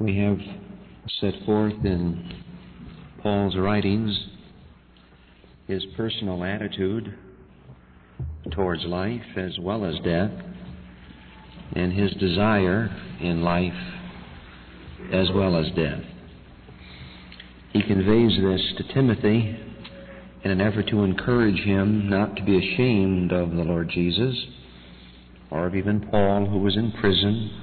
We have set forth in Paul's writings his personal attitude towards life as well as death, and his desire in life as well as death. He conveys this to Timothy in an effort to encourage him not to be ashamed of the Lord Jesus, or of even Paul, who was in prison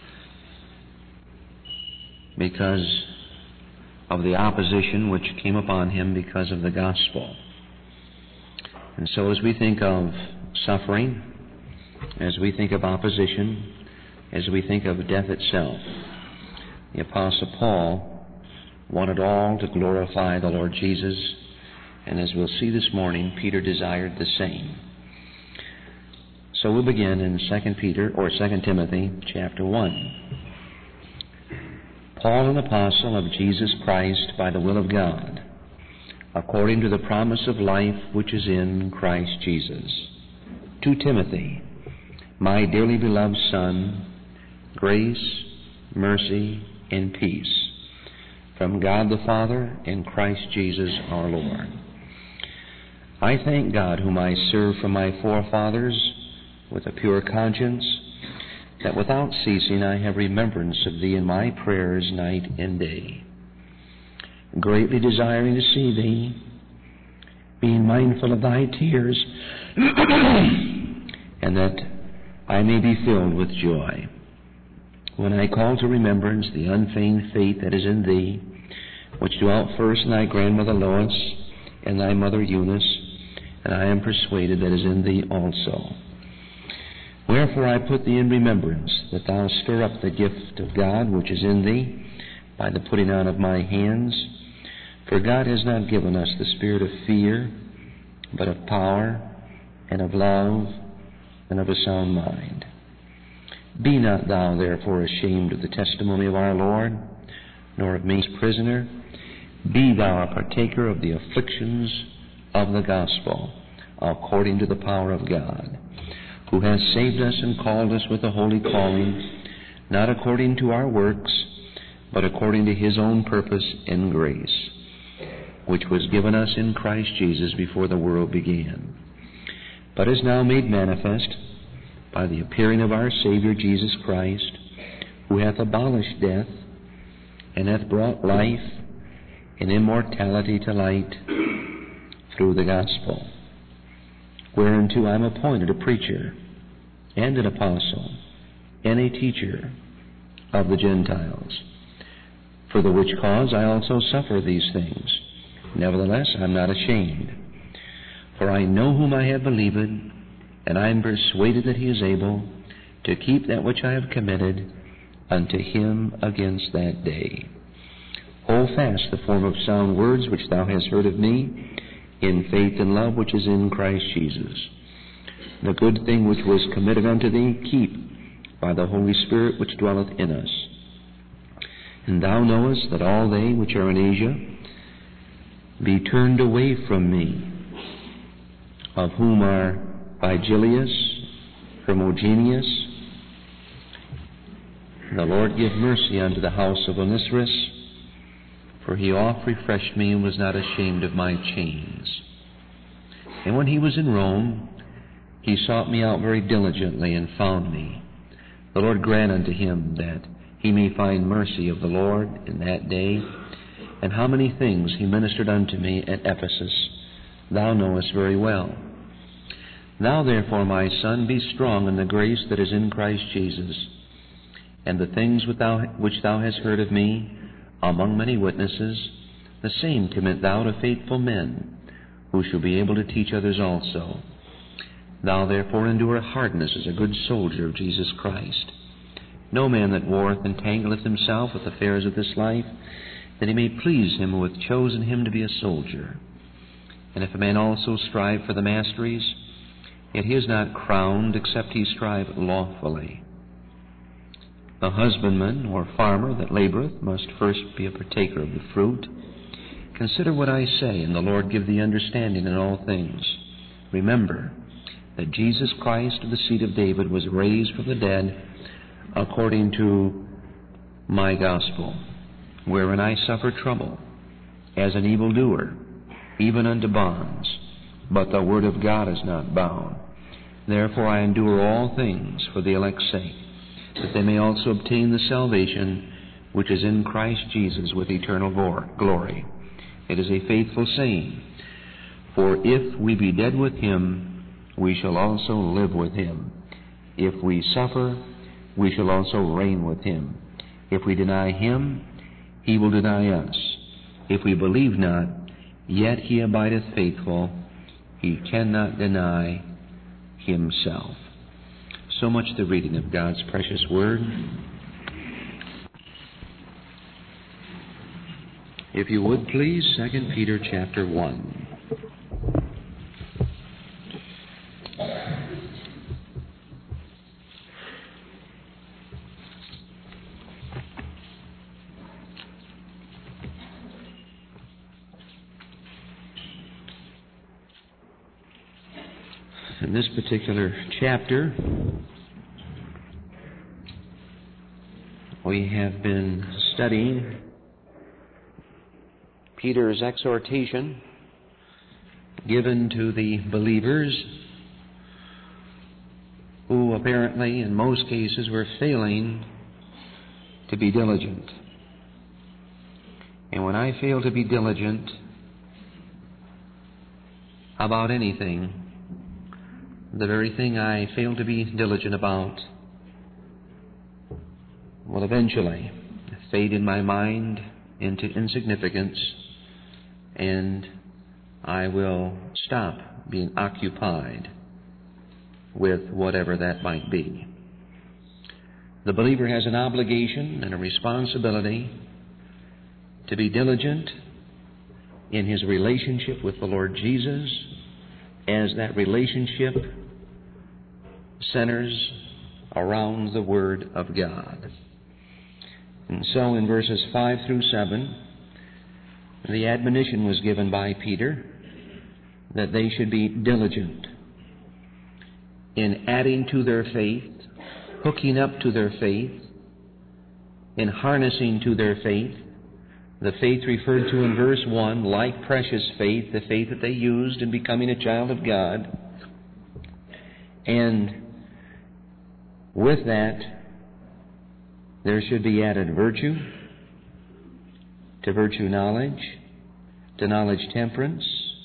because of the opposition which came upon him because of the gospel. And so as we think of suffering, as we think of opposition, as we think of death itself, the Apostle Paul wanted all to glorify the Lord Jesus, and as we'll see this morning, Peter desired the same. So we'll begin in 2 Timothy chapter 1. Paul, an apostle of Jesus Christ by the will of God, according to the promise of life which is in Christ Jesus. To Timothy, my dearly beloved son, grace, mercy, and peace from God the Father and Christ Jesus our Lord. I thank God, whom I serve from my forefathers with a pure conscience, that without ceasing I have remembrance of thee in my prayers night and day, greatly desiring to see thee, being mindful of thy tears, and that I may be filled with joy, when I call to remembrance the unfeigned faith that is in thee, which dwelt first in thy grandmother Lois and thy mother Eunice, and I am persuaded that is in thee also. Wherefore I put thee in remembrance, that thou stir up the gift of God which is in thee by the putting on of my hands. For God has not given us the spirit of fear, but of power, and of love, and of a sound mind. Be not thou therefore ashamed of the testimony of our Lord, nor of me his prisoner. Be thou a partaker of the afflictions of the gospel, according to the power of God, who has saved us and called us with a holy calling, not according to our works, but according to his own purpose and grace, which was given us in Christ Jesus before the world began, but is now made manifest by the appearing of our Savior Jesus Christ, who hath abolished death, and hath brought life and immortality to light through the gospel, whereunto I am appointed a preacher, and an apostle, and a teacher of the Gentiles. For the which cause I also suffer these things. Nevertheless, I am not ashamed. For I know whom I have believed, and I am persuaded that he is able to keep that which I have committed unto him against that day. Hold fast the form of sound words which thou hast heard of me, in faith and love which is in Christ Jesus. The good thing which was committed unto thee, keep by the Holy Spirit which dwelleth in us. And thou knowest that all they which are in Asia be turned away from me, of whom are Phygellus, Hermogeneus. The Lord give mercy unto the house of Onesiphorus, for he oft refreshed me and was not ashamed of my chains. And when he was in Rome, he sought me out very diligently and found me. The Lord grant unto him that he may find mercy of the Lord in that day. And how many things he ministered unto me at Ephesus, thou knowest very well. Thou therefore, my son, be strong in the grace that is in Christ Jesus. And the things which thou hast heard of me among many witnesses, the same commit thou to faithful men, who shall be able to teach others also. Thou therefore endure hardness as a good soldier of Jesus Christ. No man that warreth entangleth himself with affairs of this life, that he may please him who hath chosen him to be a soldier. And if a man also strive for the masteries, yet he is not crowned, except he strive lawfully. A husbandman or farmer that laboureth must first be a partaker of the fruit. Consider what I say, and the Lord give thee understanding in all things. Remember that Jesus Christ of the seed of David was raised from the dead according to my gospel, wherein I suffer trouble, as an evildoer, even unto bonds. But the word of God is not bound. Therefore I endure all things for the elect's sake, that they may also obtain the salvation which is in Christ Jesus with eternal glory. It is a faithful saying, for if we be dead with him, we shall also live with him. If we suffer, we shall also reign with him. If we deny him, he will deny us. If we believe not, yet he abideth faithful. He cannot deny himself. So much the reading of God's precious word. If you would please, 2 Peter chapter 1. In this particular chapter, we have been studying Peter's exhortation given to the believers who apparently, in most cases, were failing to be diligent. And when I fail to be diligent about anything, the very thing I fail to be diligent about will eventually fade in my mind into insignificance, and I will stop being occupied with whatever that might be. The believer has an obligation and a responsibility to be diligent in his relationship with the Lord Jesus, as that relationship centers around the Word of God. And so in verses 5 through 7, the admonition was given by Peter that they should be diligent in adding to their faith, hooking up to their faith, in harnessing to their faith, the faith referred to in verse 1, like precious faith, the faith that they used in becoming a child of God. And with that, there should be added virtue, to virtue knowledge, to knowledge temperance,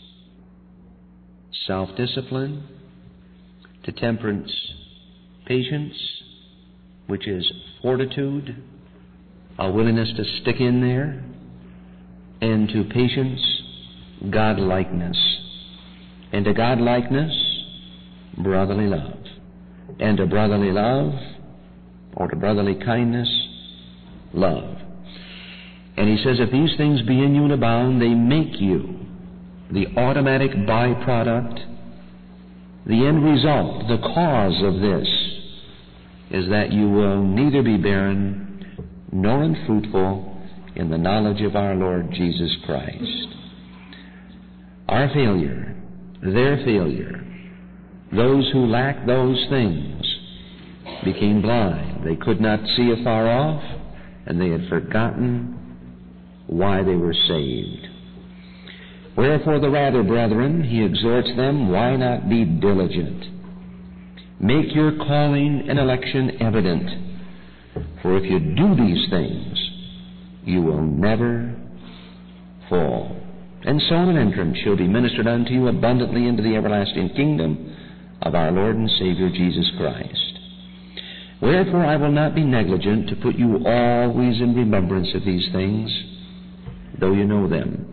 self-discipline, to temperance patience, which is fortitude, a willingness to stick in there, and to patience, godlikeness, and to godlikeness, brotherly love, and to brotherly love, or to brotherly kindness, love. And he says, if these things be in you and abound, they make you the automatic byproduct, the end result, the cause of this, is that you will neither be barren nor unfruitful in the knowledge of our Lord Jesus Christ. Our failure, their failure, those who lacked those things became blind. They could not see afar off, and they had forgotten why they were saved. Wherefore the rather, brethren, he exhorts them, why not be diligent? Make your calling and election evident. For if you do these things, you will never fall. And so an entrance shall be ministered unto you abundantly into the everlasting kingdom of our Lord and Savior Jesus Christ. Wherefore I will not be negligent to put you always in remembrance of these things, though you know them,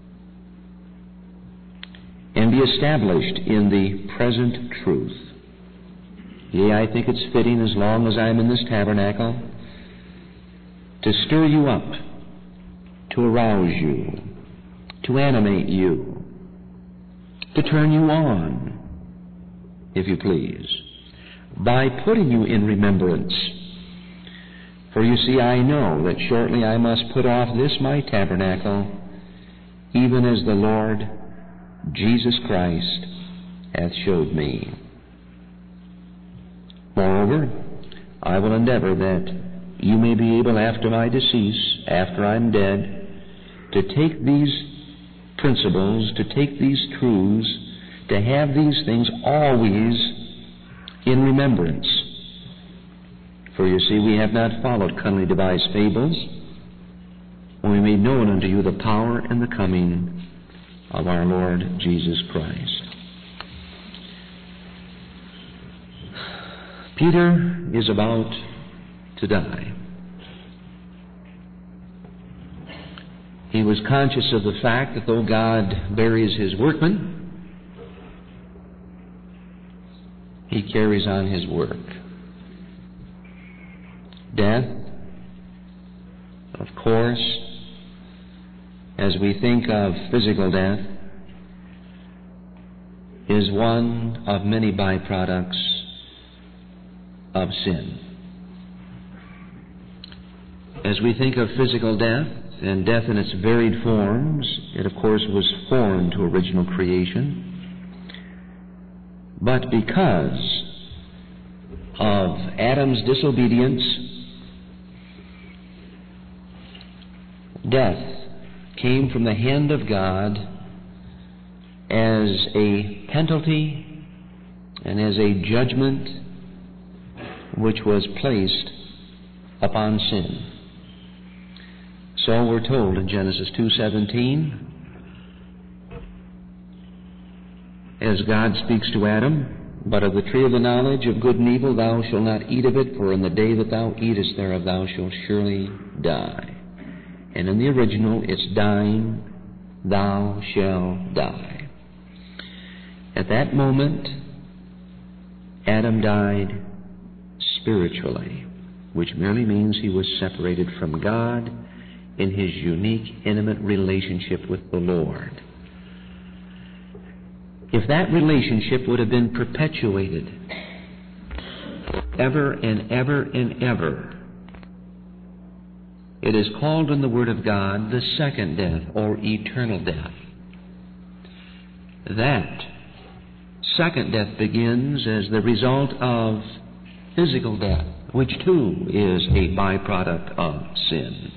and be established in the present truth. Yea, I think it's fitting, as long as I am in this tabernacle, to stir you up, to arouse you, to animate you, to turn you on, if you please, by putting you in remembrance. For you see, I know that shortly I must put off this my tabernacle, even as the Lord Jesus Christ hath showed me. Moreover, I will endeavor that you may be able, after my decease, after I'm dead, to take these principles, to take these truths, to have these things always in remembrance. For you see, we have not followed cunningly devised fables, when we made known unto you the power and the coming of our Lord Jesus Christ. Peter is about to die. He was conscious of the fact that though God buries his workmen, he carries on his work. Death, of course, as we think of physical death, is one of many byproducts of sin. As we think of physical death, and death in its varied forms, it of course was foreign to original creation. But because of Adam's disobedience, death came from the hand of God as a penalty and as a judgment which was placed upon sin. So we're told in Genesis 2:17, as God speaks to Adam, "But of the tree of the knowledge of good and evil thou shalt not eat of it, for in the day that thou eatest thereof thou shalt surely die." And in the original, it's dying, thou shalt die. At that moment, Adam died spiritually, which merely means he was separated from God in his unique, intimate relationship with the Lord. If that relationship would have been perpetuated ever and ever and ever, it is called in the Word of God the second death, or eternal death. That second death begins as the result of physical death, which too is a byproduct of sin.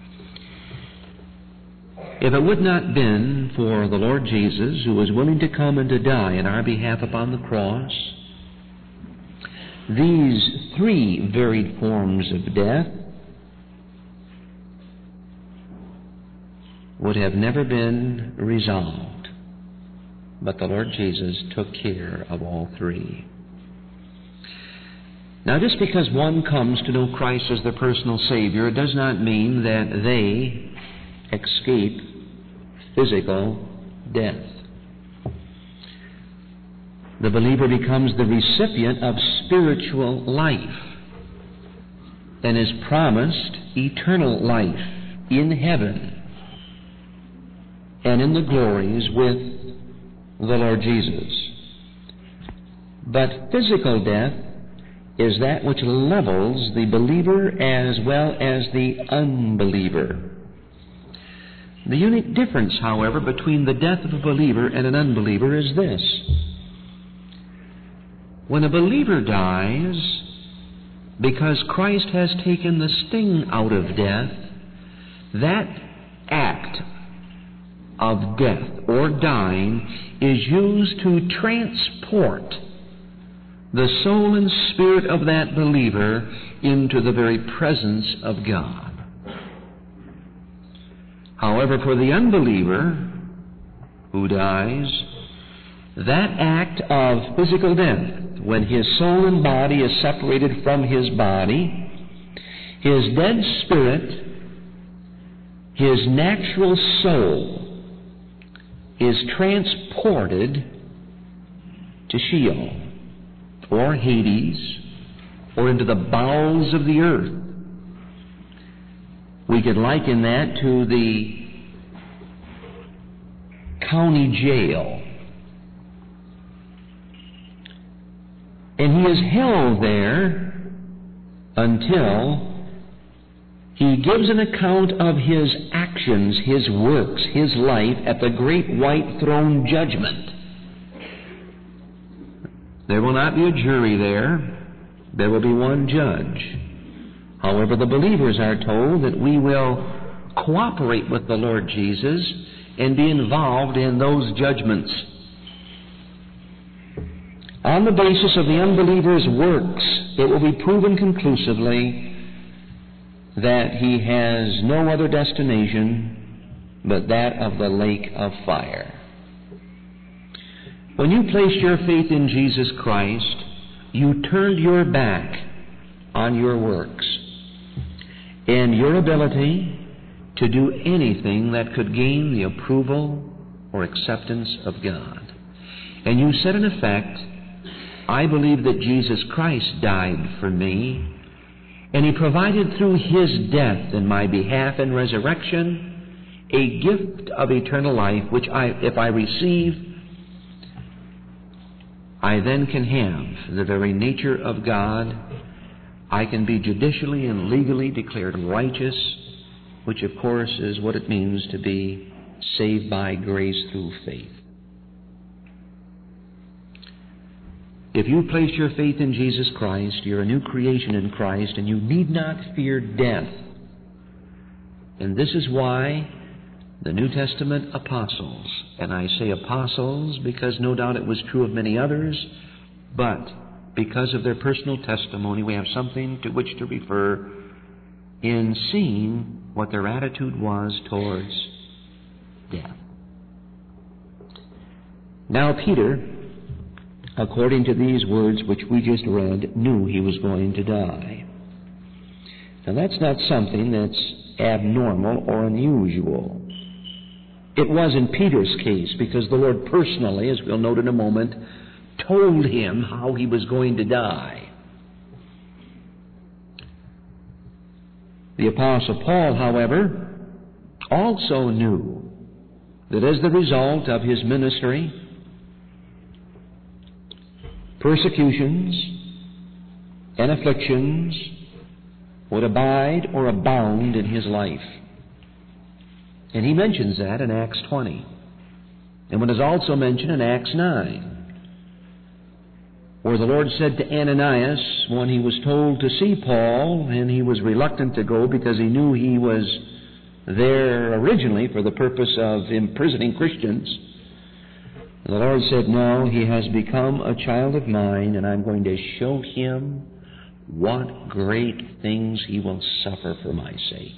If it would not have been for the Lord Jesus, who was willing to come and to die in our behalf upon the cross, these three varied forms of death would have never been resolved. But the Lord Jesus took care of all three. Now, just because one comes to know Christ as their personal Savior, it does not mean that they escape physical death. The believer becomes the recipient of spiritual life and is promised eternal life in heaven and in the glories with the Lord Jesus. But physical death is that which levels the believer as well as the unbeliever. The unique difference, however, between the death of a believer and an unbeliever is this. When a believer dies, because Christ has taken the sting out of death, that act of death or dying is used to transport the soul and spirit of that believer into the very presence of God. However, for the unbeliever who dies, that act of physical death, when his soul and body is separated from his body, his dead spirit, his natural soul, is transported to Sheol, or Hades, or into the bowels of the earth. We could liken that to the county jail. And he is held there until he gives an account of his actions, his works, his life at the great white throne judgment. There will not be a jury there. There will be one judge. However, the believers are told that we will cooperate with the Lord Jesus and be involved in those judgments. On the basis of the unbeliever's works, it will be proven conclusively that he has no other destination but that of the lake of fire. When you placed your faith in Jesus Christ, you turned your back on your works and your ability to do anything that could gain the approval or acceptance of God. And you said, in effect, I believe that Jesus Christ died for me, and He provided through His death in my behalf and resurrection a gift of eternal life, which if I receive, I then can have the very nature of God. I can be judicially and legally declared righteous, which of course is what it means to be saved by grace through faith. If you place your faith in Jesus Christ, you're a new creation in Christ, and you need not fear death. And this is why the New Testament apostles, and I say apostles because no doubt it was true of many others, but because of their personal testimony, we have something to which to refer in seeing what their attitude was towards death. Now Peter, according to these words which we just read, knew he was going to die. Now that's not something that's abnormal or unusual. It was in Peter's case because the Lord personally, as we'll note in a moment, told him how he was going to die. The Apostle Paul, however, also knew that as the result of his ministry, persecutions and afflictions would abide or abound in his life. And he mentions that in Acts 20. And it is also mentioned in Acts 9, where the Lord said to Ananias, when he was told to see Paul, and he was reluctant to go because he knew he was there originally for the purpose of imprisoning Christians, the Lord said, no, he has become a child of mine, and I'm going to show him what great things he will suffer for my sake.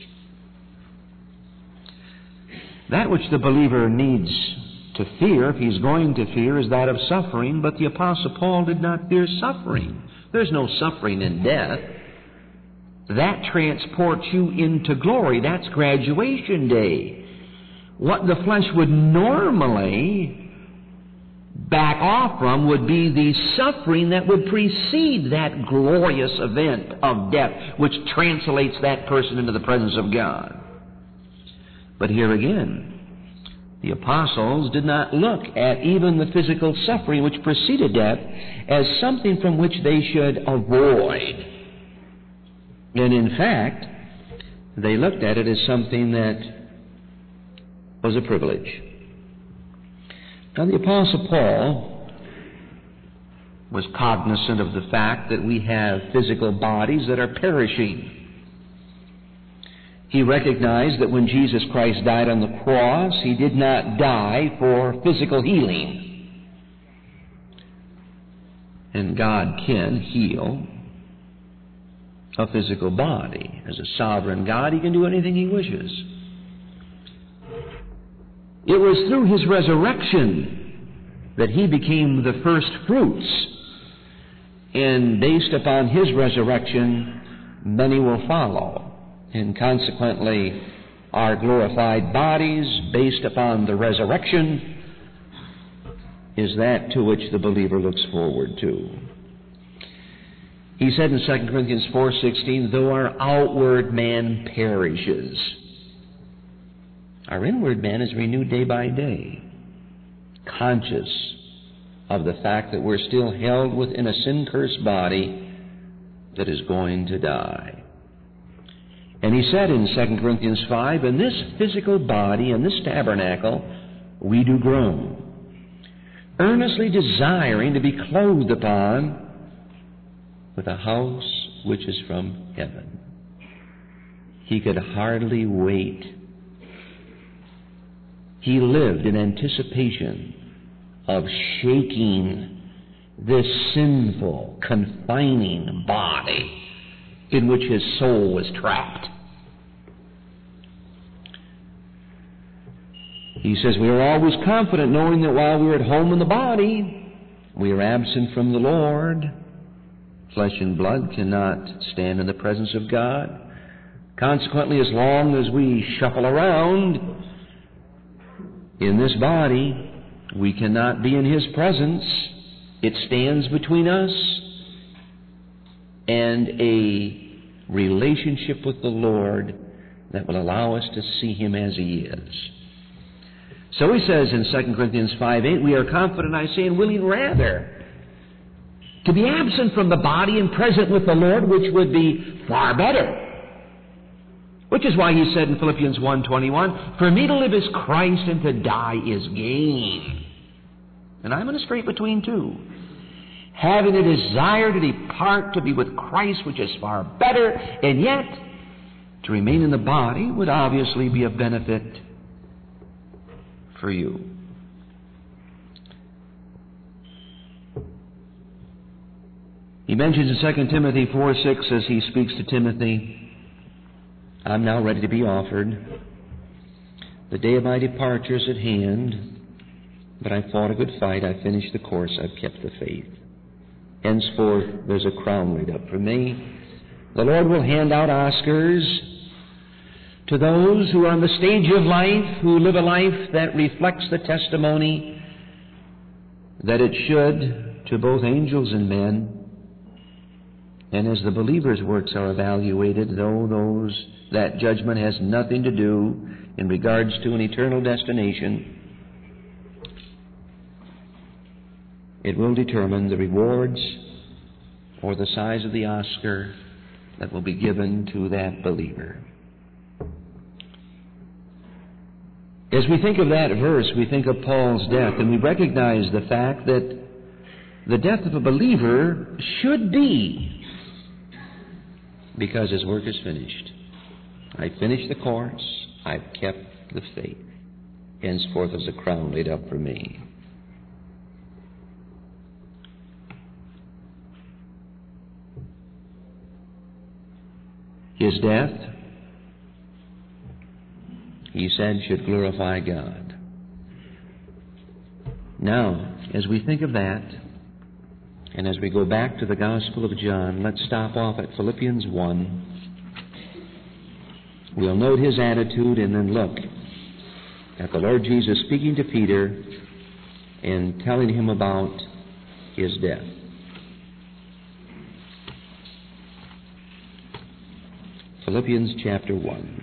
That which the believer needs to fear, if he's going to fear, is that of suffering, but the Apostle Paul did not fear suffering. There's no suffering in death. That transports you into glory. That's graduation day. What the flesh would normally back off from would be the suffering that would precede that glorious event of death, which translates that person into the presence of God. But here again, the apostles did not look at even the physical suffering which preceded death as something from which they should avoid. And in fact, they looked at it as something that was a privilege. Now, the Apostle Paul was cognizant of the fact that we have physical bodies that are perishing. He recognized that when Jesus Christ died on the cross, He did not die for physical healing. And God can heal a physical body. As a sovereign God, He can do anything He wishes. It was through His resurrection that He became the first fruits. And based upon His resurrection, many will follow. And consequently, our glorified bodies, based upon the resurrection, is that to which the believer looks forward to. He said in 2 Corinthians 4:16, though our outward man perishes, our inward man is renewed day by day, conscious of the fact that we're still held within a sin-cursed body that is going to die. And he said in 2 Corinthians 5, in this physical body, in this tabernacle, we do groan, earnestly desiring to be clothed upon with a house which is from heaven. he could hardly wait. He lived in anticipation of shaking this sinful, confining body in which his soul was trapped. He says, we are always confident knowing that while we are at home in the body, we are absent from the Lord. Flesh and blood cannot stand in the presence of God. Consequently, as long as we shuffle around in this body, we cannot be in His presence. It stands between us and a relationship with the Lord that will allow us to see Him as He is. So he says in 2 Corinthians 5:8, we are confident, I say, and willing rather to be absent from the body and present with the Lord, which would be far better. Which is why he said in Philippians 1:21, for me to live is Christ and to die is gain. And I'm in a strait between two. Having a desire to depart to be with Christ, which is far better, and yet to remain in the body would obviously be a benefit for you. He mentions in 2 Timothy 4:6 as he speaks to Timothy, I'm now ready to be offered. The day of my departure is at hand, but I fought a good fight. I finished the course. I've kept the faith. Henceforth, there's a crown laid up for me. The Lord will hand out Oscars to those who are on the stage of life, who live a life that reflects the testimony that it should to both angels and men. And as the believer's works are evaluated, though that judgment has nothing to do in regards to an eternal destination, it will determine the rewards or the size of the Oscar that will be given to that believer. As we think of that verse, we think of Paul's death, and we recognize the fact that the death of a believer should be because his work is finished. I finished the course. I've kept the faith. Henceforth is a crown laid up for me. His death, he said, should glorify God. Now, as we think of that, and as we go back to the Gospel of John, let's stop off at Philippians 1. We'll note his attitude and then look at the Lord Jesus speaking to Peter and telling him about his death. Philippians chapter 1.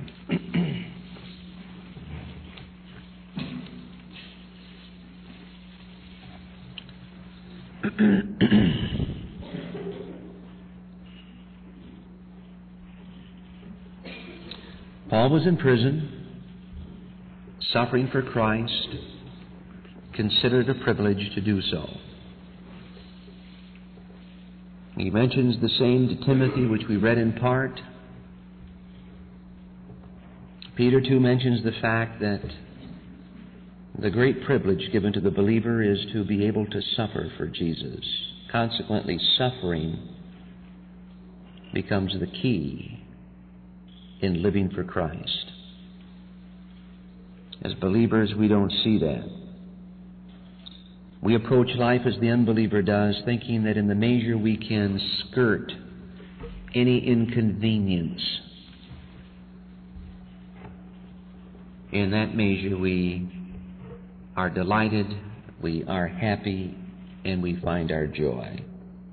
Paul was in prison, suffering for Christ, considered a privilege to do so. He mentions the same to Timothy, which we read in part. Peter, too, mentions the fact that the great privilege given to the believer is to be able to suffer for Jesus. Consequently, suffering becomes the key in living for Christ. As believers, we don't see that. We approach life as the unbeliever does, thinking that in the measure we can skirt any inconvenience, in that measure we are delighted, we are happy, and we find our joy.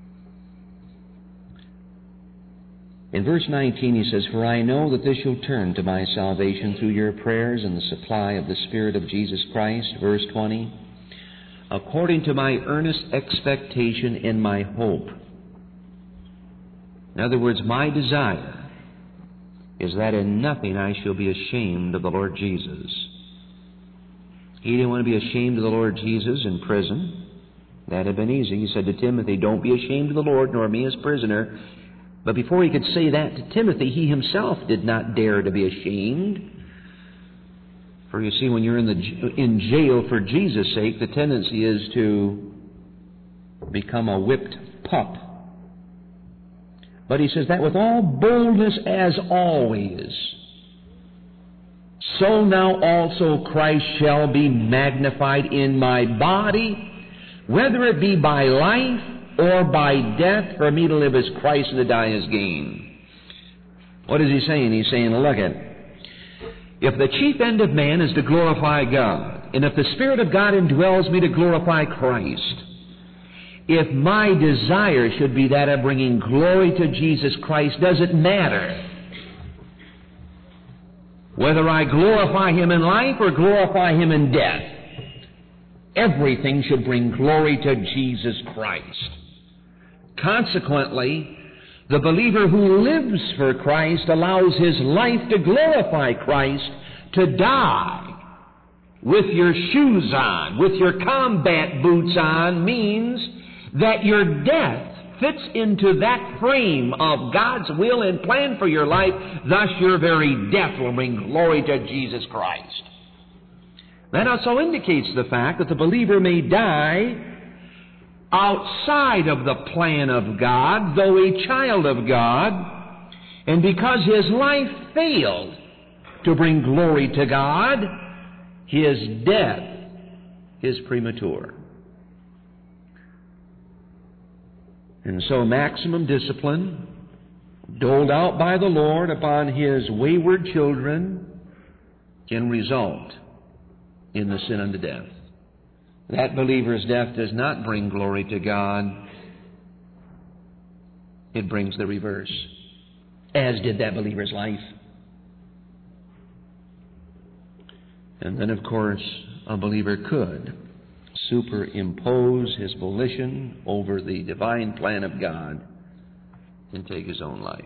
In verse 19 he says, for I know that this shall turn to my salvation through your prayers and the supply of the Spirit of Jesus Christ. Verse 20, according to my earnest expectation and my hope. In other words, my desire is that in nothing I shall be ashamed of the Lord Jesus. He didn't want to be ashamed of the Lord Jesus in prison. That had been easy. He said to Timothy, don't be ashamed of the Lord, nor me as prisoner. But before he could say that to Timothy, he himself did not dare to be ashamed. For you see, when you're in jail for Jesus' sake, the tendency is to become a whipped pup. But he says that with all boldness as always, so now also Christ shall be magnified in my body, whether it be by life or by death. For me to live is Christ, and to die is gain. What is he saying? He's saying, look at it. If the chief end of man is to glorify God, and if the Spirit of God indwells me to glorify Christ, if my desire should be that of bringing glory to Jesus Christ, does it matter whether I glorify Him in life or glorify Him in death? Everything should bring glory to Jesus Christ. Consequently, the believer who lives for Christ allows his life to glorify Christ. To die with your shoes on, with your combat boots on, means that your death fits into that frame of God's will and plan for your life. Thus, your very death will bring glory to Jesus Christ. That also indicates the fact that the believer may die outside of the plan of God, though a child of God, and because his life failed to bring glory to God, his death is premature. And so maximum discipline doled out by the Lord upon His wayward children can result in the sin unto death. That believer's death does not bring glory to God. It brings the reverse, as did that believer's life. And then, of course, a believer could superimpose his volition over the divine plan of God and take his own life.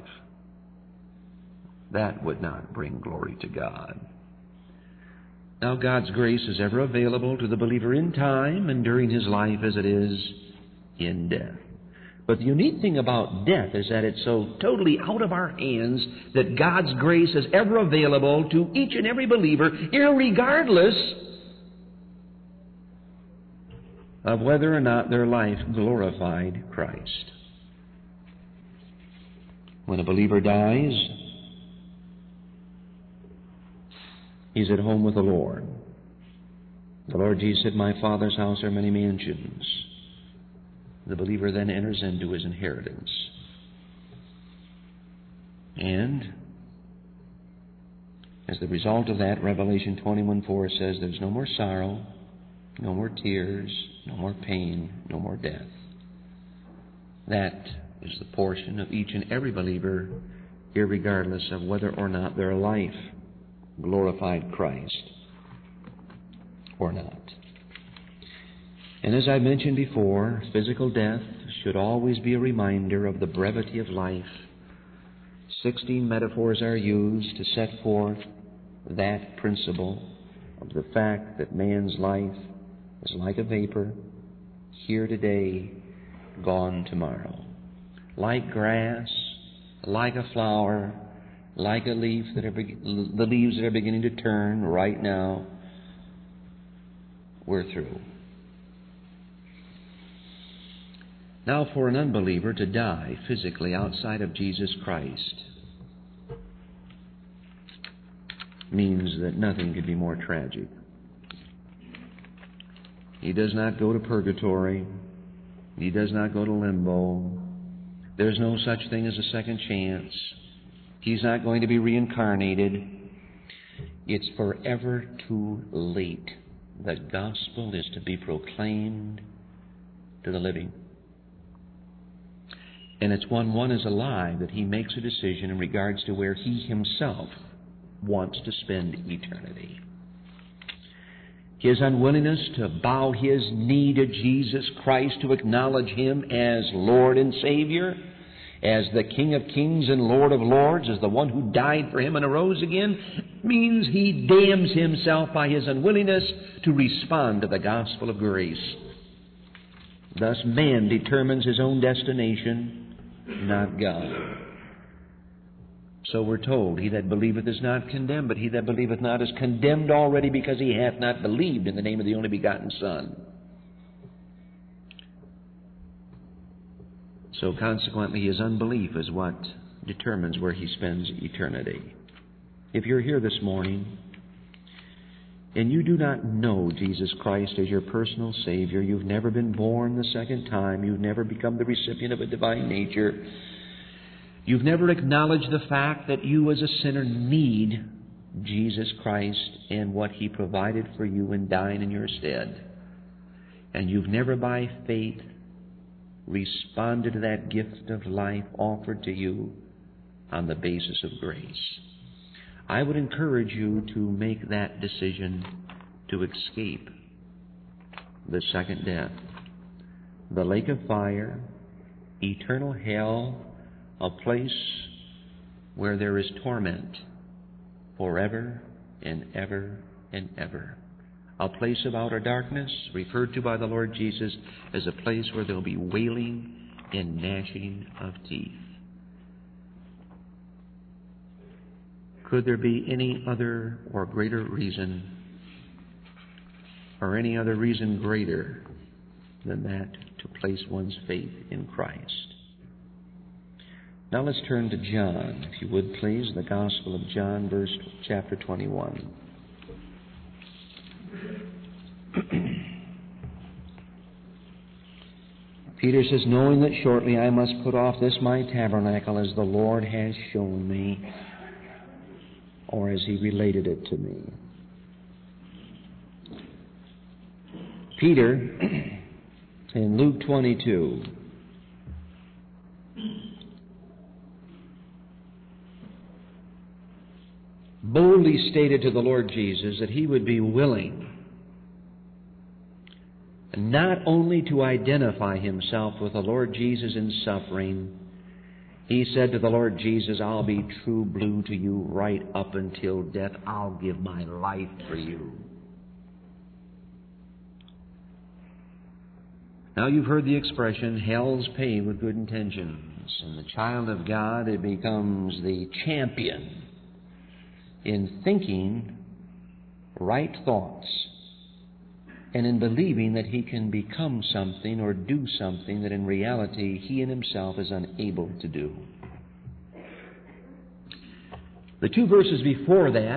That would not bring glory to God. Now, God's grace is ever available to the believer in time and during his life as it is in death. But the unique thing about death is that it's so totally out of our hands that God's grace is ever available to each and every believer, irregardless of whether or not their life glorified Christ. When a believer dies, he's at home with the Lord. The Lord Jesus said, "My Father's house are many mansions." The believer then enters into his inheritance. And as the result of that, Revelation 21:4 says there's no more sorrow, no more tears, no more pain, no more death. That is the portion of each and every believer, irregardless of whether or not their life glorified Christ or not. And as I mentioned before, physical death should always be a reminder of the brevity of life. 16 metaphors are used to set forth that principle of the fact that man's life is like a vapor, here today, gone tomorrow. Like grass, like a flower, like a leaf the leaves that are beginning to turn right now, we're through. Now, for an unbeliever to die physically outside of Jesus Christ means that nothing could be more tragic. He does not go to purgatory. He does not go to limbo. There's no such thing as a second chance. He's not going to be reincarnated. It's forever too late. The gospel is to be proclaimed to the living. And it's when one is alive that he makes a decision in regards to where he himself wants to spend eternity. His unwillingness to bow his knee to Jesus Christ, to acknowledge Him as Lord and Savior, as the King of Kings and Lord of Lords, as the one who died for him and arose again, means he damns himself by his unwillingness to respond to the gospel of grace. Thus, man determines his own destination, not God. So we're told, he that believeth is not condemned, but he that believeth not is condemned already, because he hath not believed in the name of the only begotten Son. So consequently, his unbelief is what determines where he spends eternity. If you're here this morning and you do not know Jesus Christ as your personal Savior, you've never been born the second time, you've never become the recipient of a divine nature, you've never acknowledged the fact that you as a sinner need Jesus Christ and what He provided for you in dying in your stead, and you've never by faith responded to that gift of life offered to you on the basis of grace, I would encourage you to make that decision to escape the second death, the lake of fire, eternal hell, a place where there is torment forever and ever and ever. A place of outer darkness, referred to by the Lord Jesus as a place where there will be wailing and gnashing of teeth. Could there be any other or greater reason, or any other reason greater than that to place one's faith in Christ? Now let's turn to John, if you would please, the Gospel of John, chapter 21. Peter says, knowing that shortly I must put off this my tabernacle as the Lord has shown me, or as He related it to me. Peter, in Luke 22, boldly stated to the Lord Jesus that he would be willing not only to identify himself with the Lord Jesus in suffering. He said to the Lord Jesus, I'll be true blue to you right up until death. I'll give my life for you. Now you've heard the expression, hell's paved with good intentions. And the child of God, it becomes the champion in thinking right thoughts and in believing that he can become something or do something that in reality he in himself is unable to do. The two verses before that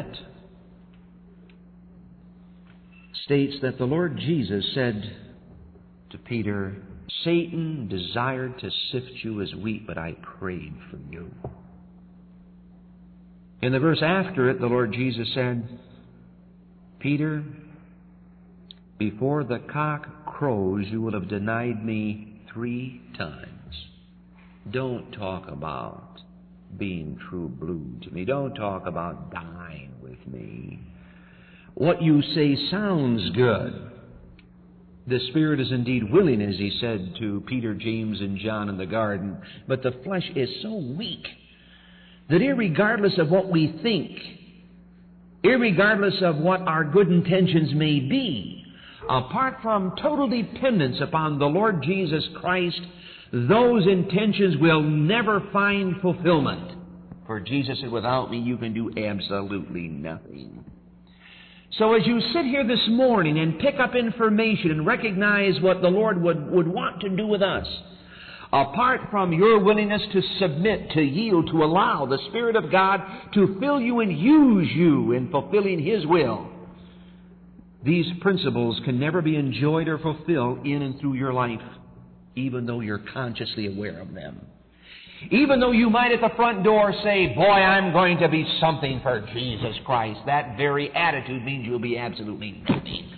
states that the Lord Jesus said to Peter, Satan desired to sift you as wheat, but I prayed for you. In the verse after it, the Lord Jesus said, Peter, before the cock crows, you will have denied me 3 times. Don't talk about being true blue to me. Don't talk about dying with me. What you say sounds good. The Spirit is indeed willing, as He said to Peter, James, and John in the garden, but the flesh is so weak that irregardless of what we think, irregardless of what our good intentions may be, apart from total dependence upon the Lord Jesus Christ, those intentions will never find fulfillment. For Jesus said, without me you can do absolutely nothing. So as you sit here this morning and pick up information and recognize what the Lord would want to do with us, apart from your willingness to submit, to yield, to allow the Spirit of God to fill you and use you in fulfilling His will, these principles can never be enjoyed or fulfilled in and through your life, even though you're consciously aware of them. Even though you might at the front door say, boy, I'm going to be something for Jesus Christ, that very attitude means you'll be absolutely nothing.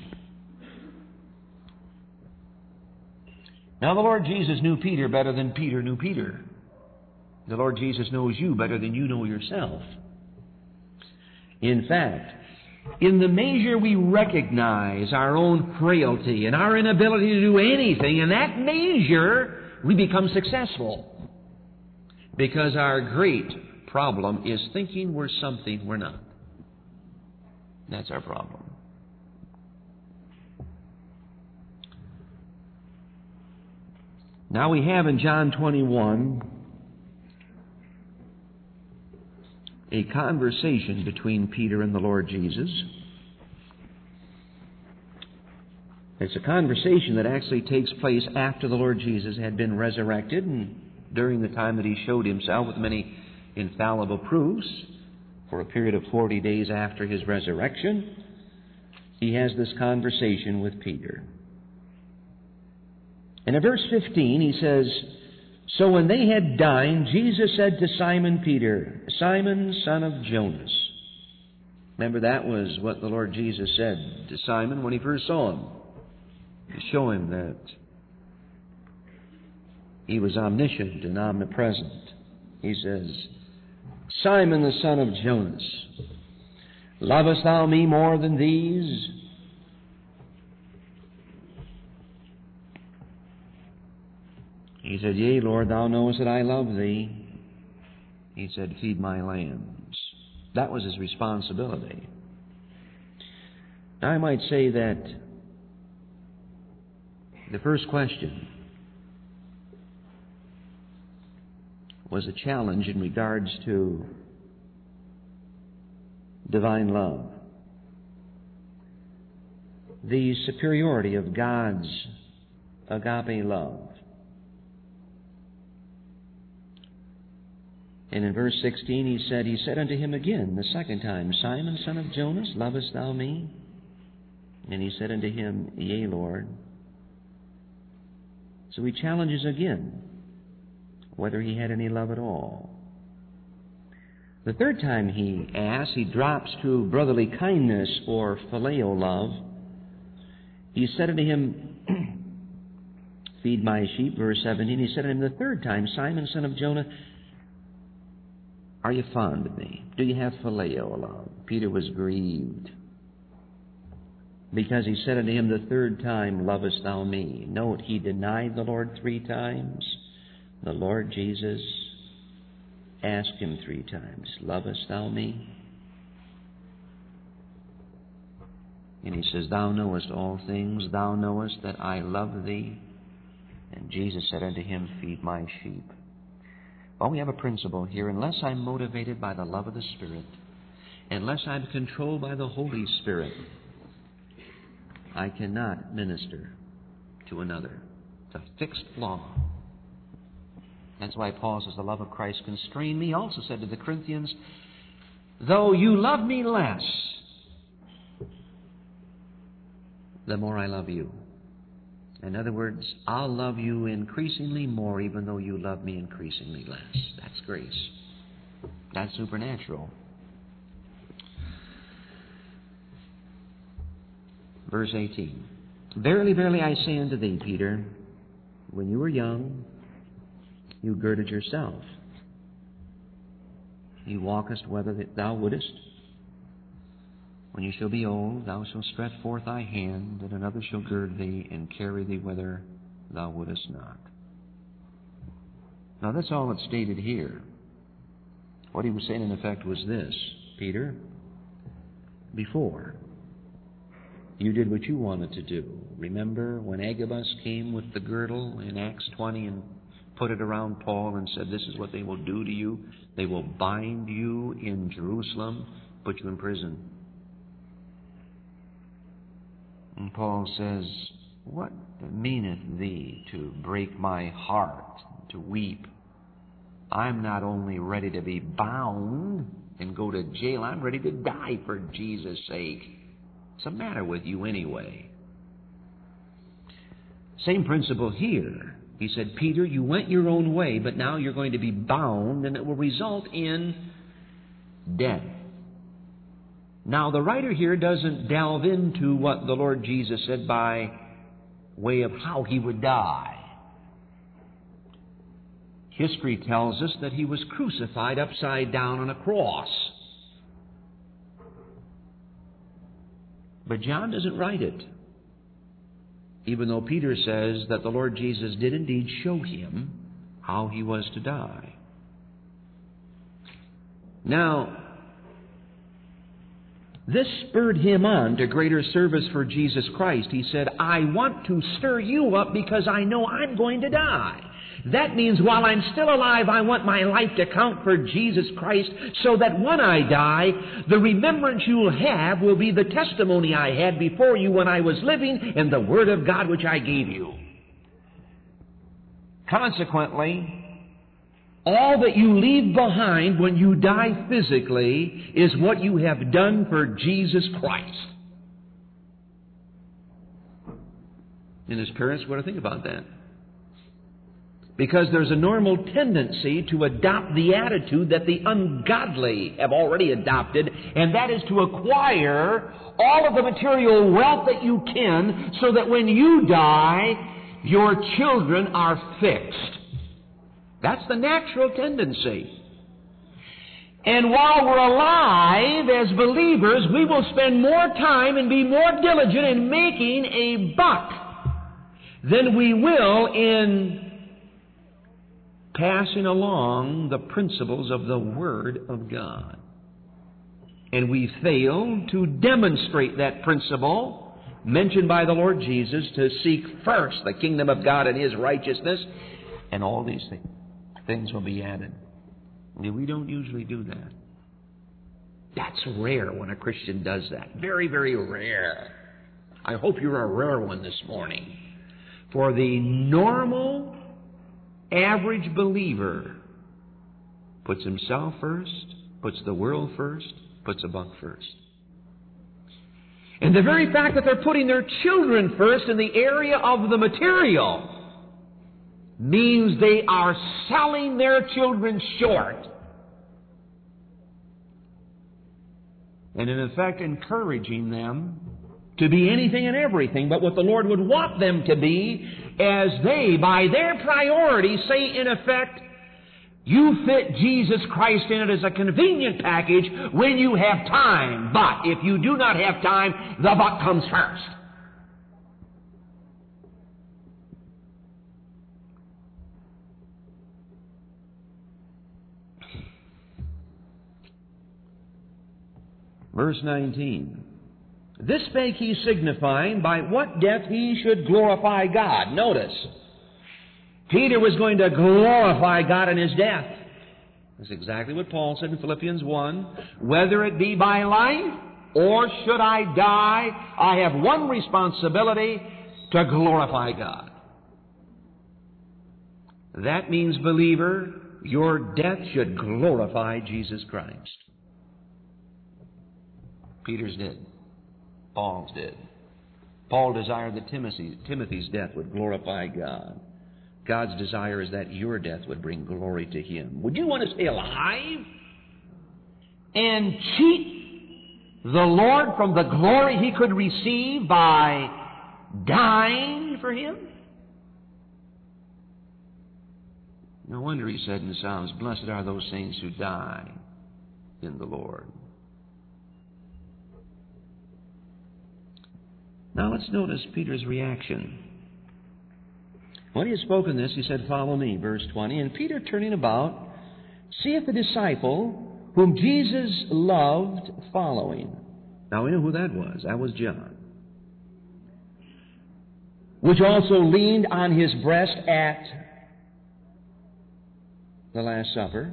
Now, the Lord Jesus knew Peter better than Peter knew Peter. The Lord Jesus knows you better than you know yourself. In fact, in the measure we recognize our own frailty and our inability to do anything, in that measure we become successful. Because our great problem is thinking we're something we're not. That's our problem. Now we have in John 21 a conversation between Peter and the Lord Jesus. It's a conversation that actually takes place after the Lord Jesus had been resurrected and during the time that He showed Himself with many infallible proofs for a period of 40 days after His resurrection. He has this conversation with Peter. And in verse 15 he says, "So when they had dined, Jesus said to Simon Peter, 'Simon, son of Jonas.'" Remember, that was what the Lord Jesus said to Simon when He first saw him, to show him that He was omniscient and omnipresent. He says, "Simon, the son of Jonas, lovest thou me more than these?" He said, "Yea, Lord, thou knowest that I love thee." He said, "Feed my lambs." That was his responsibility. Now, I might say that the first question was a challenge in regards to divine love. The superiority of God's agape love. And in verse 16 he said unto him again the second time, "Simon, son of Jonas, lovest thou me?" And he said unto him, "Yea, Lord." So he challenges again whether he had any love at all. The third time he asks, he drops to brotherly kindness or phileo love. He said unto him, "Feed my sheep," verse 17. He said unto him the third time, "Simon, son of Jonah, are you fond of me? Do you have phileo love?" Peter was grieved because he said unto him the third time, "Lovest thou me?" Note, he denied the Lord 3 times. The Lord Jesus asked him 3 times, "Lovest thou me?" And he says, "Thou knowest all things. Thou knowest that I love thee." And Jesus said unto him, "Feed my sheep." Well, we have a principle here. Unless I'm motivated by the love of the Spirit, unless I'm controlled by the Holy Spirit, I cannot minister to another. It's a fixed law. That's why Paul says, "The love of Christ constrained me." He also said to the Corinthians, "Though you love me less, the more I love you." In other words, I'll love you increasingly more even though you love me increasingly less. That's grace. That's supernatural. Verse 18. "Verily, verily, I say unto thee, Peter, when you were young, you girded yourself. You walkest whither thou wouldest. When you shall be old, thou shalt stretch forth thy hand, and another shall gird thee and carry thee whither thou wouldest not." Now that's all that's stated here. What he was saying in effect was this: Peter, before you did what you wanted to do. Remember when Agabus came with the girdle in Acts 20 and put it around Paul and said, "This is what they will do to you. They will bind you in Jerusalem, put you in prison." And Paul says, "What meaneth thee to break my heart, to weep? I'm not only ready to be bound and go to jail, I'm ready to die for Jesus' sake. What's the matter with you anyway?" Same principle here. He said, "Peter, you went your own way, but now you're going to be bound, and it will result in death." Now, the writer here doesn't delve into what the Lord Jesus said by way of how he would die. History tells us that he was crucified upside down on a cross. But John doesn't write it, even though Peter says that the Lord Jesus did indeed show him how he was to die. Now, this spurred him on to greater service for Jesus Christ. He said, "I want to stir you up because I know I'm going to die. That means while I'm still alive, I want my life to count for Jesus Christ, so that when I die, the remembrance you'll have will be the testimony I had before you when I was living and the Word of God which I gave you. Consequently, all that you leave behind when you die physically is what you have done for Jesus Christ. And as parents, what do you think about that? Because there's a normal tendency to adopt the attitude that the ungodly have already adopted, and that is to acquire all of the material wealth that you can, so that when you die, your children are fixed. That's the natural tendency. And while we're alive as believers, we will spend more time and be more diligent in making a buck than we will in passing along the principles of the Word of God. And we fail to demonstrate that principle mentioned by the Lord Jesus, to seek first the kingdom of God and His righteousness, and all these things will be added. We don't usually do that. That's rare when a Christian does that. Very, very rare. I hope you're a rare one this morning. For the normal, average believer puts himself first, puts the world first, puts a buck first. And the very fact that they're putting their children first in the area of the material means they are selling their children short. And in effect encouraging them to be anything and everything but what the Lord would want them to be, as they, by their priorities, say in effect, you fit Jesus Christ in it as a convenient package when you have time. But if you do not have time, the buck comes first. Verse 19. This spake he, signifying by what death he should glorify God. Notice, Peter was going to glorify God in his death. That's exactly what Paul said in Philippians 1. Whether it be by life or should I die, I have one responsibility: to glorify God. That means, believer, your death should glorify Jesus Christ. Peter's did. Paul's did. Paul desired that Timothy's death would glorify God. God's desire is that your death would bring glory to Him. Would you want to stay alive and cheat the Lord from the glory He could receive by dying for Him? No wonder He said in the Psalms, blessed are those saints who die in the Lord. Now let's notice Peter's reaction. When he had spoken this, he said, follow me, verse 20. And Peter, turning about, seeth the disciple whom Jesus loved following. Now we know who that was. That was John. Which also leaned on his breast at the Last Supper,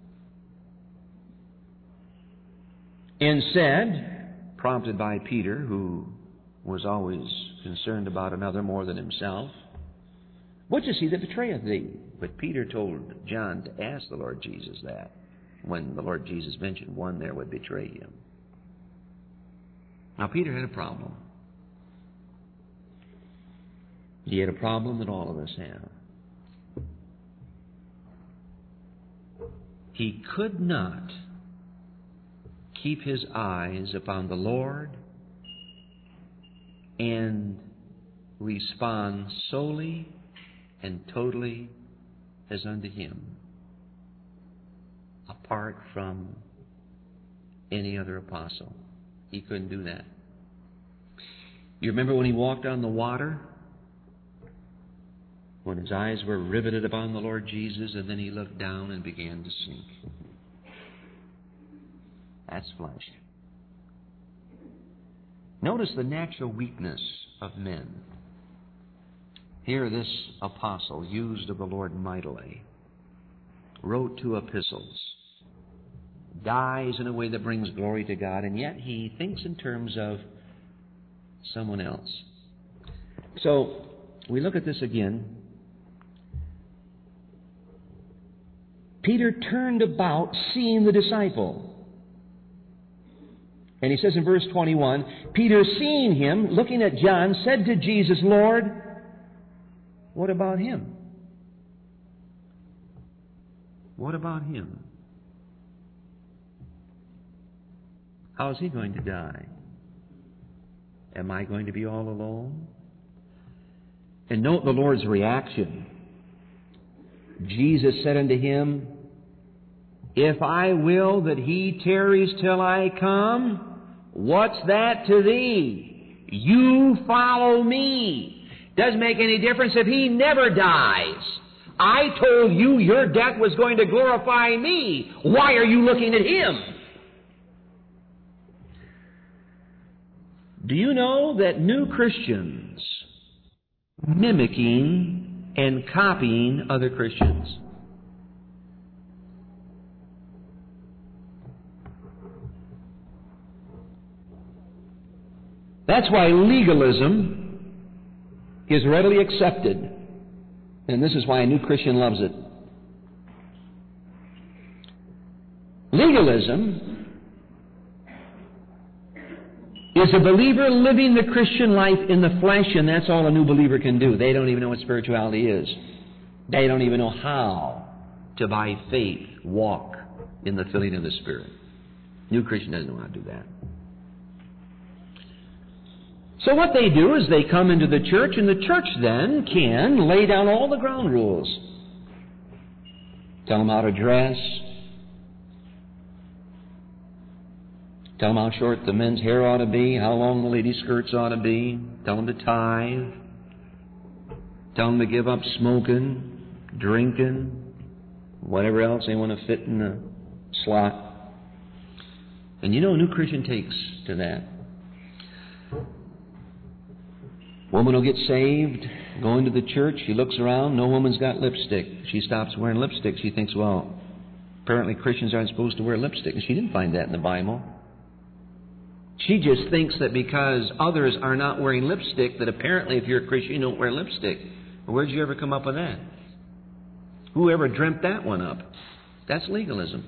and said, prompted by Peter, who was always concerned about another more than himself, which is he that betrayeth thee? But Peter told John to ask the Lord Jesus that, when the Lord Jesus mentioned one there would betray him. Now Peter had a problem. He had a problem that all of us have. He could not keep his eyes upon the Lord and respond solely and totally as unto Him, apart from any other apostle. He couldn't do that. You remember when he walked on the water? When his eyes were riveted upon the Lord Jesus, and then he looked down and began to sink. That's flesh. Notice the natural weakness of men. Here this apostle, used of the Lord mightily, wrote 2 epistles, dies in a way that brings glory to God, and yet he thinks in terms of someone else. So, we look at this again. Peter turned about seeing the disciple. And he says in verse 21, Peter, seeing him, looking at John, said to Jesus, Lord, what about him? What about him? How is he going to die? Am I going to be all alone? And note the Lord's reaction. Jesus said unto him, If I will that he tarries till I come, what's that to thee? You follow me. Doesn't make any difference if he never dies. I told you your death was going to glorify me. Why are you looking at him? Do you know that new Christians mimicking and copying other Christians? That's why legalism is readily accepted. And this is why a new Christian loves it. Legalism is a believer living the Christian life in the flesh, and that's all a new believer can do. They don't even know what spirituality is. They don't even know how to, by faith, walk in the filling of the Spirit. New Christian doesn't know how to do that. So what they do is they come into the church, and the church then can lay down all the ground rules. Tell them how to dress. Tell them how short the men's hair ought to be, how long the ladies' skirts ought to be. Tell them to tithe. Tell them to give up smoking, drinking, whatever else they want to fit in the slot. And you know, a new Christian takes to that. Woman will get saved, go into the church, she looks around, no woman's got lipstick. She stops wearing lipstick. She thinks, well, apparently Christians aren't supposed to wear lipstick. And she didn't find that in the Bible. She just thinks that because others are not wearing lipstick, that apparently if you're a Christian, you don't wear lipstick. Well, where'd you ever come up with that? Whoever dreamt that one up? That's legalism.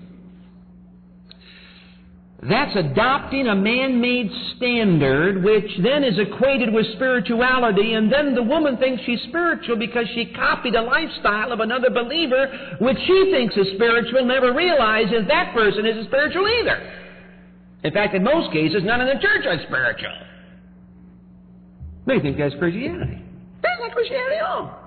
That's adopting a man-made standard, which then is equated with spirituality, and then the woman thinks she's spiritual because she copied a lifestyle of another believer, which she thinks is spiritual, never realizes that person isn't spiritual either. In fact, in most cases, none in the church are spiritual. They think that's Christianity. That's not Christianity at all.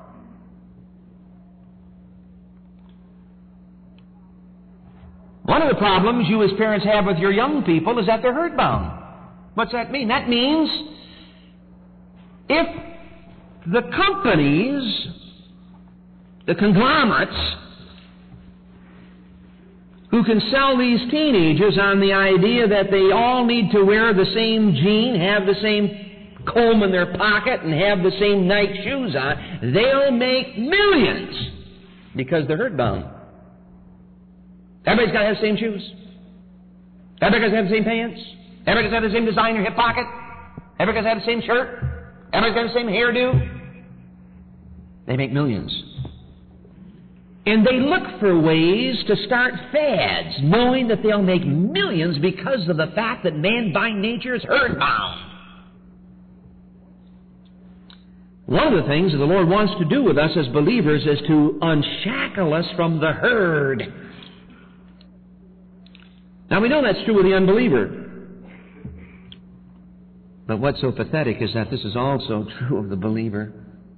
One of the problems you as parents have with your young people is that they're herd-bound. What's that mean? That means if the companies, the conglomerates, who can sell these teenagers on the idea that they all need to wear the same jean, have the same comb in their pocket, and have the same Nike shoes on, they'll make millions because they're herd-bound. Everybody's got to have the same shoes. Everybody's got to have the same pants. Everybody's got to have the same design in their hip pocket. Everybody's got to have the same shirt. Everybody's got the same hairdo. They make millions. And they look for ways to start fads, knowing that they'll make millions because of the fact that man by nature is herd-bound. One of the things that the Lord wants to do with us as believers is to unshackle us from the herd. Now, we know that's true with the unbeliever. But what's so pathetic is that this is also true of the believer.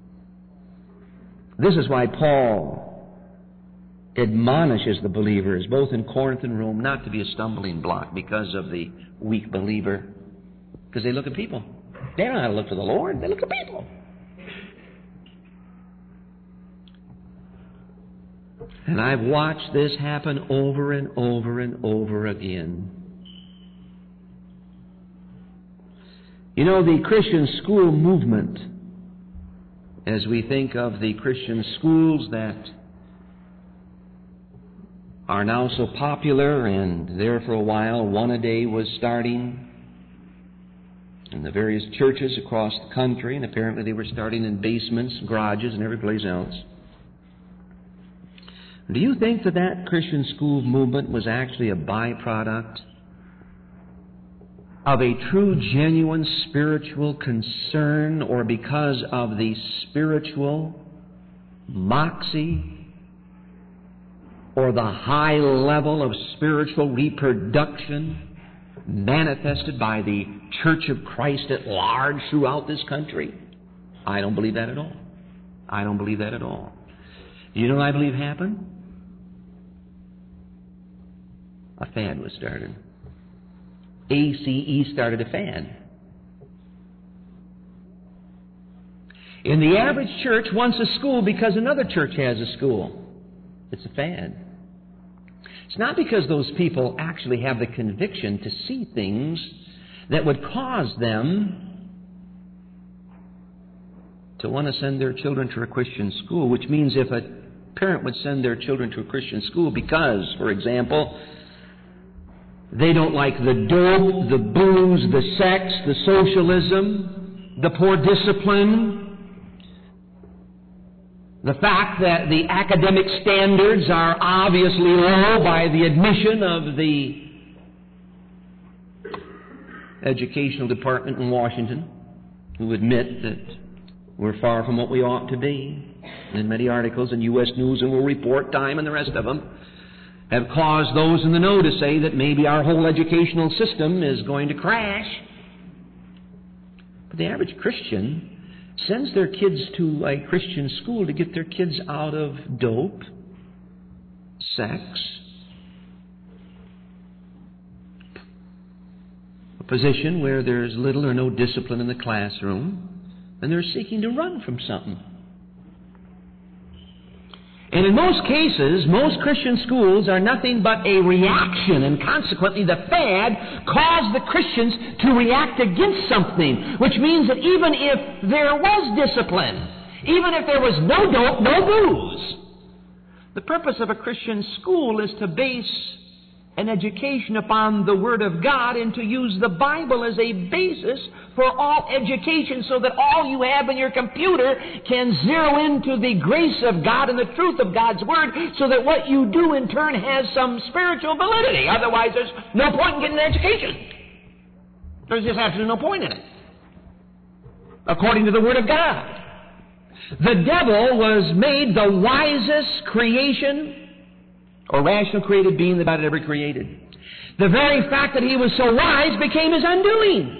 This is why Paul admonishes the believers, both in Corinth and Rome, not to be a stumbling block because of the weak believer. Because they look at people. They don't know how to look to the Lord. They look at people. And I've watched this happen over and over and over again. You know, the Christian school movement as we think of the Christian schools that are now so popular, and there for a while one a day was starting in the various churches across the country, and apparently they were starting in basements, garages, and every place else. Do you think that that Christian school movement was actually a byproduct of a true, genuine spiritual concern, or because of the spiritual moxie or the high level of spiritual reproduction manifested by the Church of Christ at large throughout this country? I don't believe that at all. I don't believe that at all. You know what I believe happened? A fad was started. ACE started a fad. In the average church wants a school because another church has a school. It's a fad. It's not because those people actually have the conviction to see things that would cause them to want to send their children to a Christian school, which means if a parent would send their children to a Christian school because, for example, they don't like the dope, the booze, the sex, the socialism, the poor discipline, the fact that the academic standards are obviously low by the admission of the educational department in Washington, who admit that we're far from what we ought to be. And many articles in U.S. News and World Report, Time, and the rest of them have caused those in the know to say that maybe our whole educational system is going to crash. But the average Christian sends their kids to a Christian school to get their kids out of dope, sex, a position where there's little or no discipline in the classroom, and they're seeking to run from something. And in most cases, most Christian schools are nothing but a reaction, and consequently the fad caused the Christians to react against something, which means that even if there was discipline, even if there was no dope, no booze, the purpose of a Christian school is to base an education upon the Word of God and to use the Bible as a basis for all education, so that all you have in your computer can zero into the grace of God and the truth of God's Word, so that what you do in turn has some spiritual validity. Otherwise, there's no point in getting an education. There's just absolutely no point in it, according to the Word of God. The devil was made the wisest creation or rational created being that God had ever created. The very fact that he was so wise became his undoing.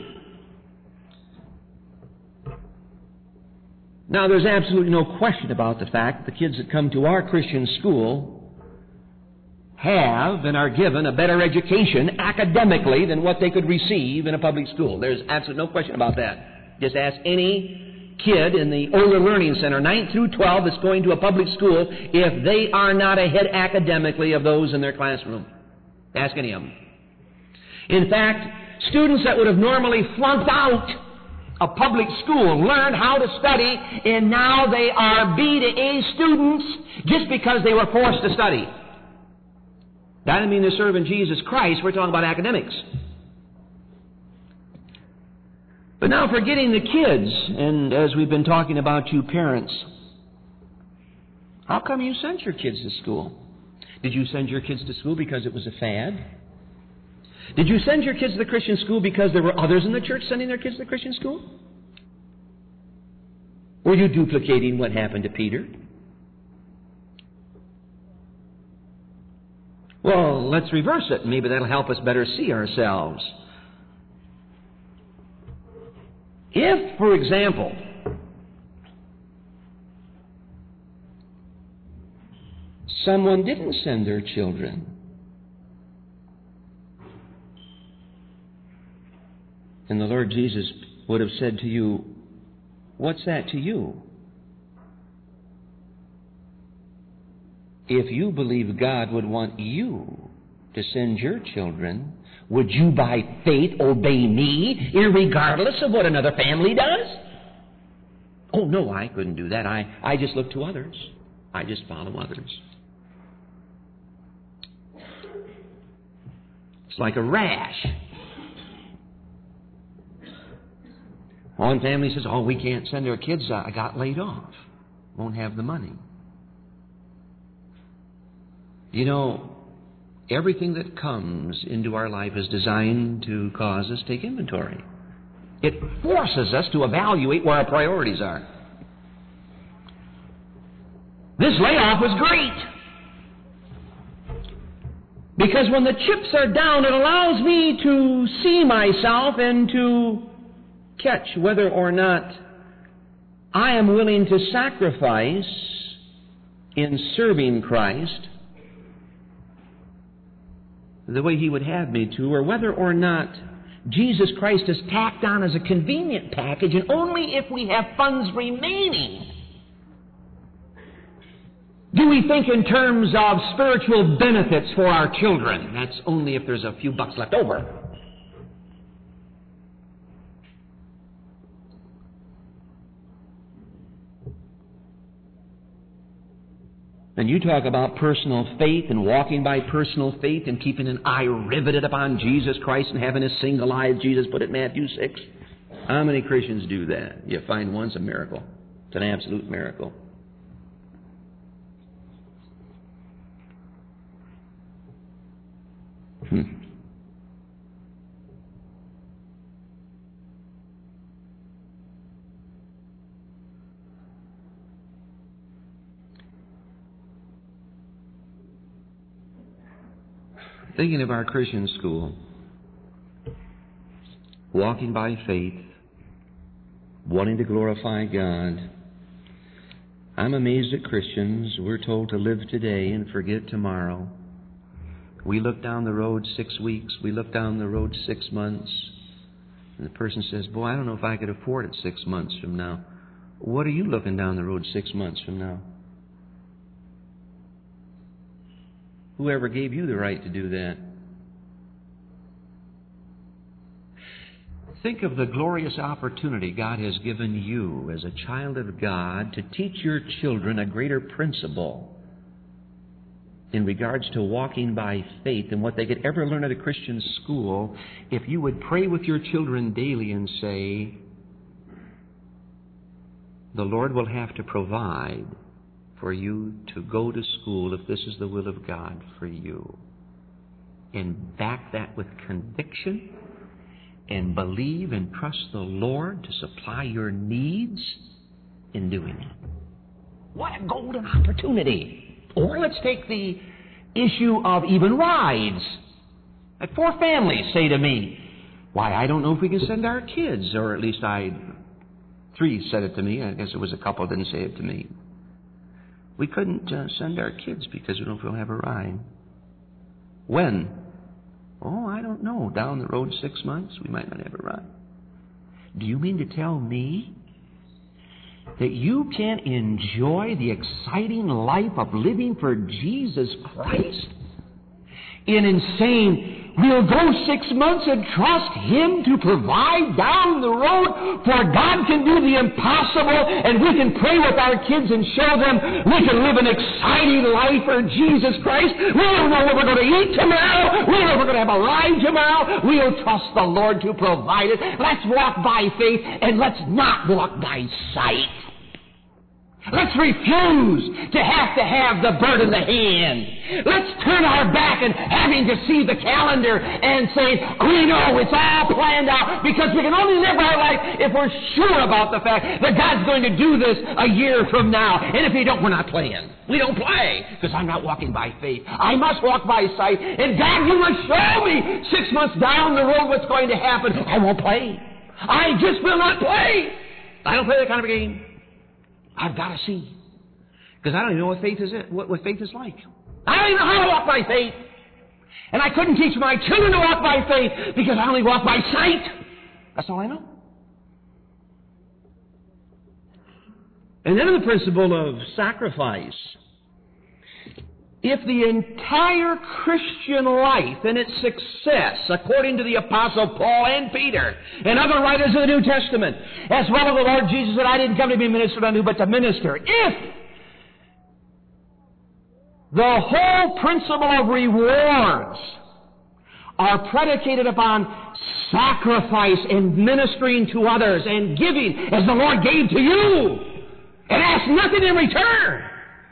Now, there's absolutely no question about the fact that the kids that come to our Christian school have and are given a better education academically than what they could receive in a public school. There's absolutely no question about that. Just ask any kid in the older learning center, 9th through 12, that's going to a public school, if they are not ahead academically of those in their classroom. Ask any of them. In fact, students that would have normally flunked out of public school learned how to study, and now they are B to A students just because they were forced to study. That doesn't mean they're serving Jesus Christ. We're talking about academics. But now forgetting the kids, and as we've been talking about you parents, how come you sent your kids to school? Did you send your kids to school because it was a fad? Did you send your kids to the Christian school because there were others in the church sending their kids to the Christian school? Were you duplicating what happened to Peter? Well, let's reverse it. Maybe that'll help us better see ourselves. If, for example, someone didn't send their children, and the Lord Jesus would have said to you, "What's that to you?" If you believe God would want you to send your children, would you by faith obey me, irregardless of what another family does? Oh, no, I couldn't do that. I just look to others. I just follow others. It's like a rash. One family says, oh, we can't send our kids. I got laid off. Won't have the money. You know, everything that comes into our life is designed to cause us to take inventory. It forces us to evaluate where our priorities are. This layoff was great. Because when the chips are down, it allows me to see myself and to catch whether or not I am willing to sacrifice in serving Christ the way He would have me to, or whether or not Jesus Christ is tacked on as a convenient package, and only if we have funds remaining do we think in terms of spiritual benefits for our children. That's only if there's a few bucks left over. And you talk about personal faith and walking by personal faith and keeping an eye riveted upon Jesus Christ and having a single eye, as Jesus put it in Matthew 6. How many Christians do that? You find one's a miracle. It's an absolute miracle. Thinking of our Christian school, walking by faith, wanting to glorify God, I'm amazed at Christians. We're told to live today and forget tomorrow. We look down the road 6 weeks, we look down the road 6 months, and the person says, boy, I don't know if I could afford it 6 months from now. What are you looking down the road 6 months from now? Whoever gave you the right to do that? Think of the glorious opportunity God has given you as a child of God to teach your children a greater principle in regards to walking by faith than what they could ever learn at a Christian school if you would pray with your children daily and say, the Lord will have to provide for you to go to school if this is the will of God for you. And back that with conviction and believe and trust the Lord to supply your needs in doing it. What a golden opportunity. Or let's take the issue of even rides. Like 4 families say to me, why, I don't know if we can send our kids, or at least 3 said it to me. I guess it was a couple didn't say it to me. We couldn't send our kids because we don't know if we'll have a ride. When? Oh, I don't know. Down the road 6 months, we might not have a ride. Do you mean to tell me that you can enjoy the exciting life of living for Jesus Christ in saying, we'll go 6 months and trust Him to provide down the road, for God can do the impossible, and we can pray with our kids and show them we can live an exciting life for Jesus Christ. We don't know what we're going to eat tomorrow. We don't know if we're going to have a ride tomorrow. We'll trust the Lord to provide it. Let's walk by faith, and let's not walk by sight. Let's refuse to have the bird in the hand. Let's turn our back and having to see the calendar and say, we know it's all planned out, because we can only live our life if we're sure about the fact that God's going to do this a year from now. And if He don't, we're not playing. We don't play, because I'm not walking by faith. I must walk by sight. And God, you must show me 6 months down the road what's going to happen. I won't play. I just will not play. I don't play that kind of a game. I've got to see. Because I don't even know what faith is what faith is like. I don't even know how to walk by faith. And I couldn't teach my children to walk by faith because I only walk by sight. That's all I know. And then the principle of sacrifice. if the entire Christian life and its success, according to the Apostle Paul and Peter and other writers of the New Testament, as well as the Lord Jesus said, I didn't come to be ministered unto, but to minister. If the whole principle of rewards are predicated upon sacrifice and ministering to others and giving as the Lord gave to you and ask nothing in return,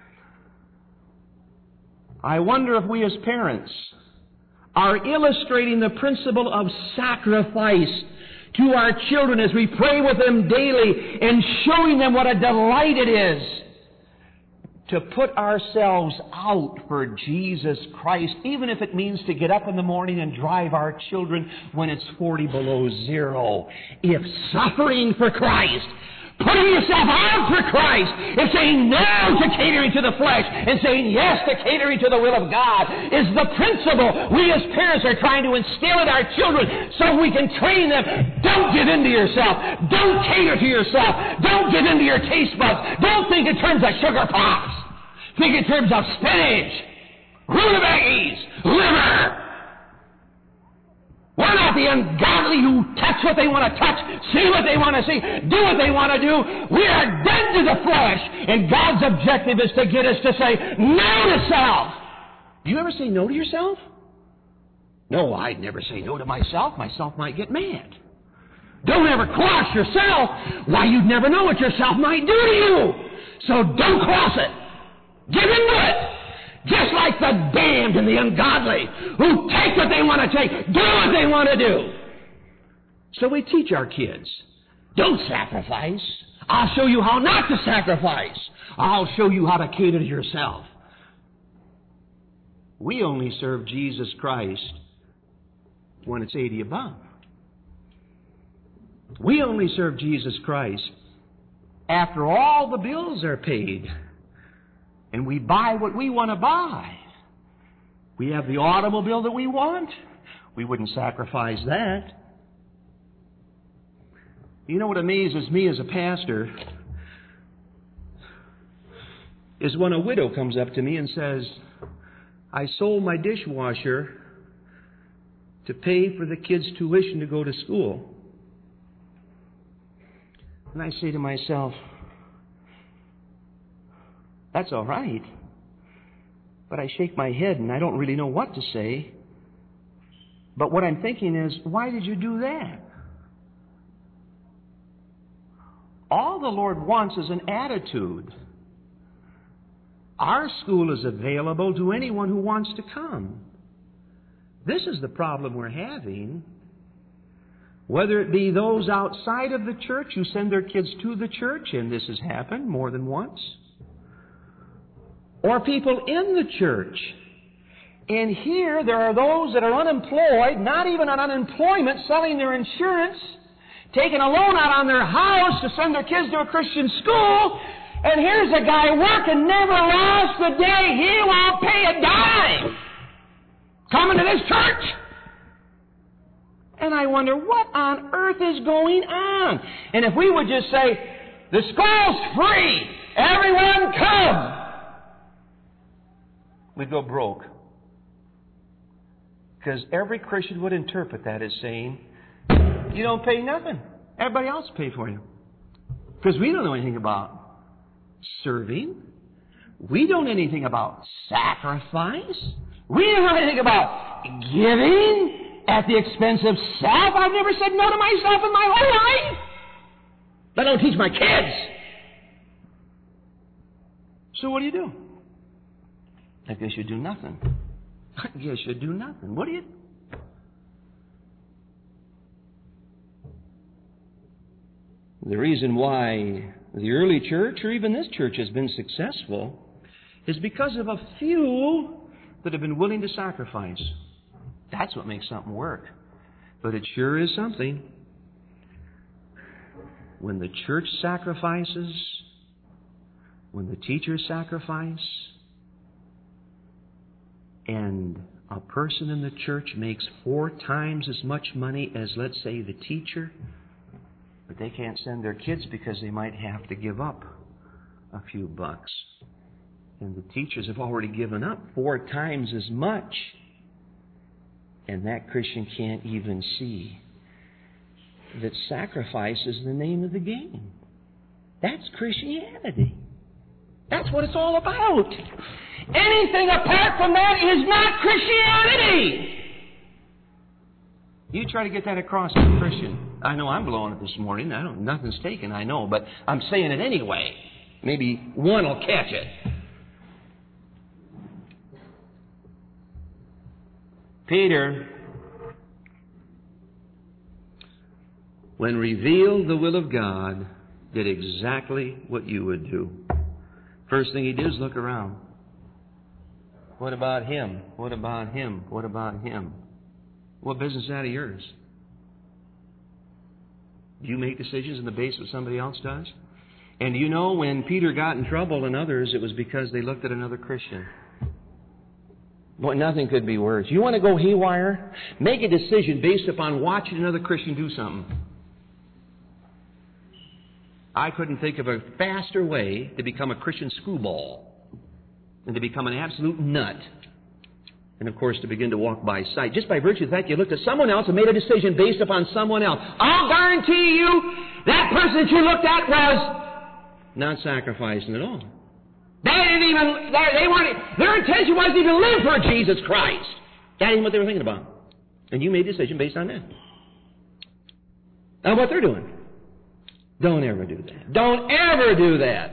I wonder if we as parents are illustrating the principle of sacrifice to our children as we pray with them daily and showing them what a delight it is to put ourselves out for Jesus Christ, even if it means to get up in the morning and drive our children when it's 40 below zero. If suffering for Christ, putting yourself out for Christ, is saying no to catering to the flesh and saying yes to catering to the will of God, is the principle we as parents are trying to instill in our children so we can train them. Don't give in to yourself. Don't cater to yourself. Don't give in to your taste buds. Don't think in terms of sugar pops. Think in terms of spinach, rutabagas, liver. We're not the ungodly who touch what they want to touch, see what they want to see, do what they want to do. We are dead to the flesh, and God's objective is to get us to say no to self. Do you ever say no to yourself? No, I'd never say no to myself. Myself might get mad. Don't ever cross yourself. Why, you'd never know what yourself might do to you. So don't cross it. Give into it. Just like the damned and the ungodly who take what they want to take, do what they want to do. So we teach our kids, don't sacrifice. I'll show you how not to sacrifice. I'll show you how to cater to yourself. We only serve Jesus Christ when it's 80 above. We only serve Jesus Christ after all the bills are paid. And we buy what we want to buy. We have the automobile that we want. We wouldn't sacrifice that. You know what amazes me as a pastor is when a widow comes up to me and says, I sold my dishwasher to pay for the kids' tuition to go to school. And I say to myself, that's all right. But I shake my head and I don't really know what to say. But what I'm thinking is, why did you do that? All the Lord wants is an attitude. Our school is available to anyone who wants to come. This is the problem we're having. Whether it be those outside of the church who send their kids to the church, and this has happened more than once, or people in the church. And here there are those that are unemployed, not even on unemployment, selling their insurance, taking a loan out on their house to send their kids to a Christian school. And here's a guy working, never lost a day. He won't pay a dime. Coming to this church. And I wonder, what on earth is going on? And if we would just say, the school's free, everyone come, we'd go broke. Because every Christian would interpret that as saying, you don't pay nothing. Everybody else pay for you. Because we don't know anything about serving. We don't know anything about sacrifice. We don't know anything about giving at the expense of self. I've never said no to myself in my whole life. I don't teach my kids. So what do? I guess you do nothing. I guess you do nothing. What do you... The reason why the early church, or even this church, has been successful is because of a few that have been willing to sacrifice. That's what makes something work. But it sure is something. When the church sacrifices, when the teachers sacrifice, and a person in the church makes 4 times as much money as, let's say, the teacher, but they can't send their kids because they might have to give up a few bucks. And the teachers have already given up 4 times as much. And that Christian can't even see that sacrifice is the name of the game. That's Christianity. That's what it's all about. Anything apart from that is not Christianity. You try to get that across to a Christian. I know I'm blowing it this morning. Nothing's taken, I know, but I'm saying it anyway. Maybe one will catch it. Peter, when revealed the will of God, did exactly what you would do. First thing he did is look around. What about him? What about him? What about him? What business is that of yours? Do you make decisions on the basis of what somebody else does? And you know, when Peter got in trouble and others, it was because they looked at another Christian. Boy, nothing could be worse. You want to go haywire? Make a decision based upon watching another Christian do something. I couldn't think of a faster way to become a Christian screwball than to become an absolute nut. And, of course, to begin to walk by sight. Just by virtue of the fact you looked at someone else and made a decision based upon someone else. I'll guarantee you that person that you looked at was not sacrificing at all. Their intention wasn't even to live for Jesus Christ. That ain't what they were thinking about. And you made a decision based on that. Now, what they're doing. Don't ever do that. Don't ever do that.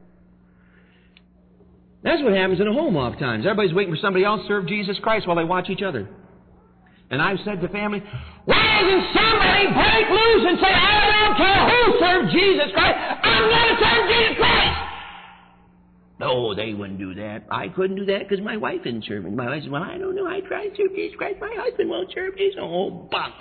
That's what happens in a home oftentimes. Everybody's waiting for somebody else to serve Jesus Christ while they watch each other. And I've said to family, why doesn't somebody break loose and say, I don't care who served Jesus Christ, I'm going to serve Jesus Christ? No, they wouldn't do that. I couldn't do that because my wife didn't serve me. My wife said, well, I don't know. I tried to serve Jesus Christ. My husband won't serve Jesus. Oh, buck.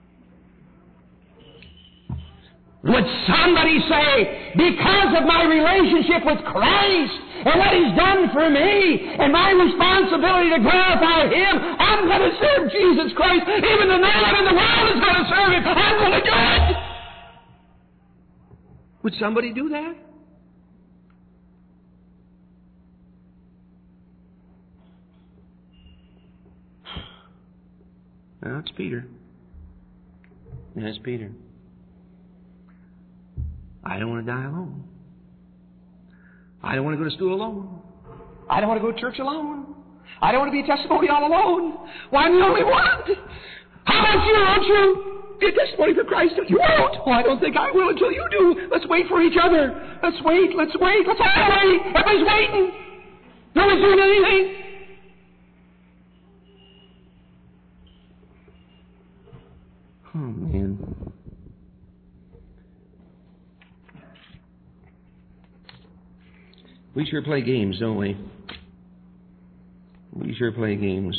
Would somebody say, because of my relationship with Christ and what He's done for me and my responsibility to glorify Him, I'm going to serve Jesus Christ. Even though no one in the world is going to serve Him, I'm going to do it. Would somebody do that? That's Peter. That's Peter. I don't want to die alone. I don't want to go to school alone. I don't want to go to church alone. I don't want to be a testimony all alone. Well, I'm the only one. How about you? Won't you be a testimony for Christ? You won't. Well, I don't think I will until you do. Let's wait for each other. Let's wait. Let's wait. Let's all wait. Everybody's waiting. No one's doing anything. Oh, man. We sure play games, don't we? We sure play games.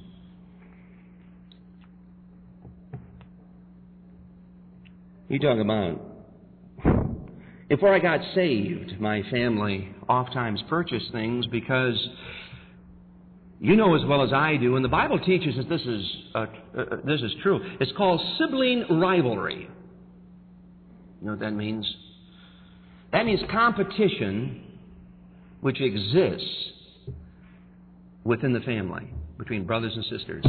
You talk about, before I got saved, my family oftentimes purchased things because you know as well as I do, and the Bible teaches that this is true. It's called sibling rivalry. You know what that means? That means competition which exists within the family, between brothers and sisters.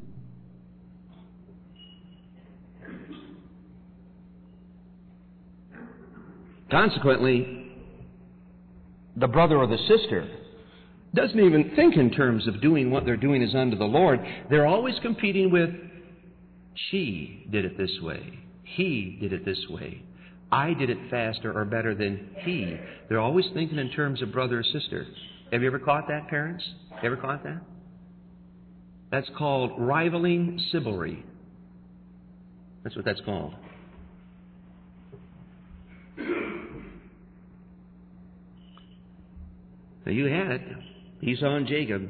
Consequently, the brother or the sister doesn't even think in terms of doing what they're doing is unto the Lord. They're always competing with, she did it this way, he did it this way. I did it faster or better than he. They're always thinking in terms of brother or sister. Have you ever caught that, parents? Ever caught that? That's called rivaling sibling. That's what that's called. Now you had it. Esau and Jacob.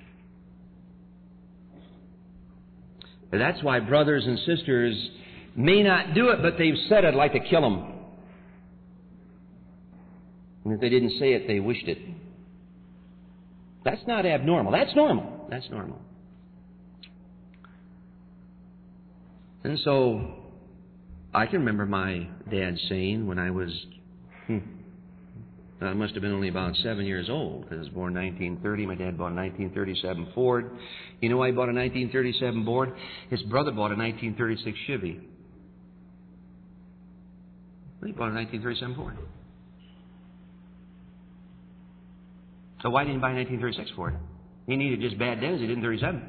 And that's why brothers and sisters may not do it, but they've said it like to kill them. And if they didn't say it, they wished it. That's not abnormal. That's normal. That's normal. And so, I can remember my dad saying when I was I must have been only about 7 years old, because I was born in 1930. My dad bought a 1937 Ford. You know why he bought a 1937 Ford? His brother bought a 1936 Chevy. He bought a 1937 Ford. So why didn't he buy a 1936 Ford? He needed just bad days. He didn't 37.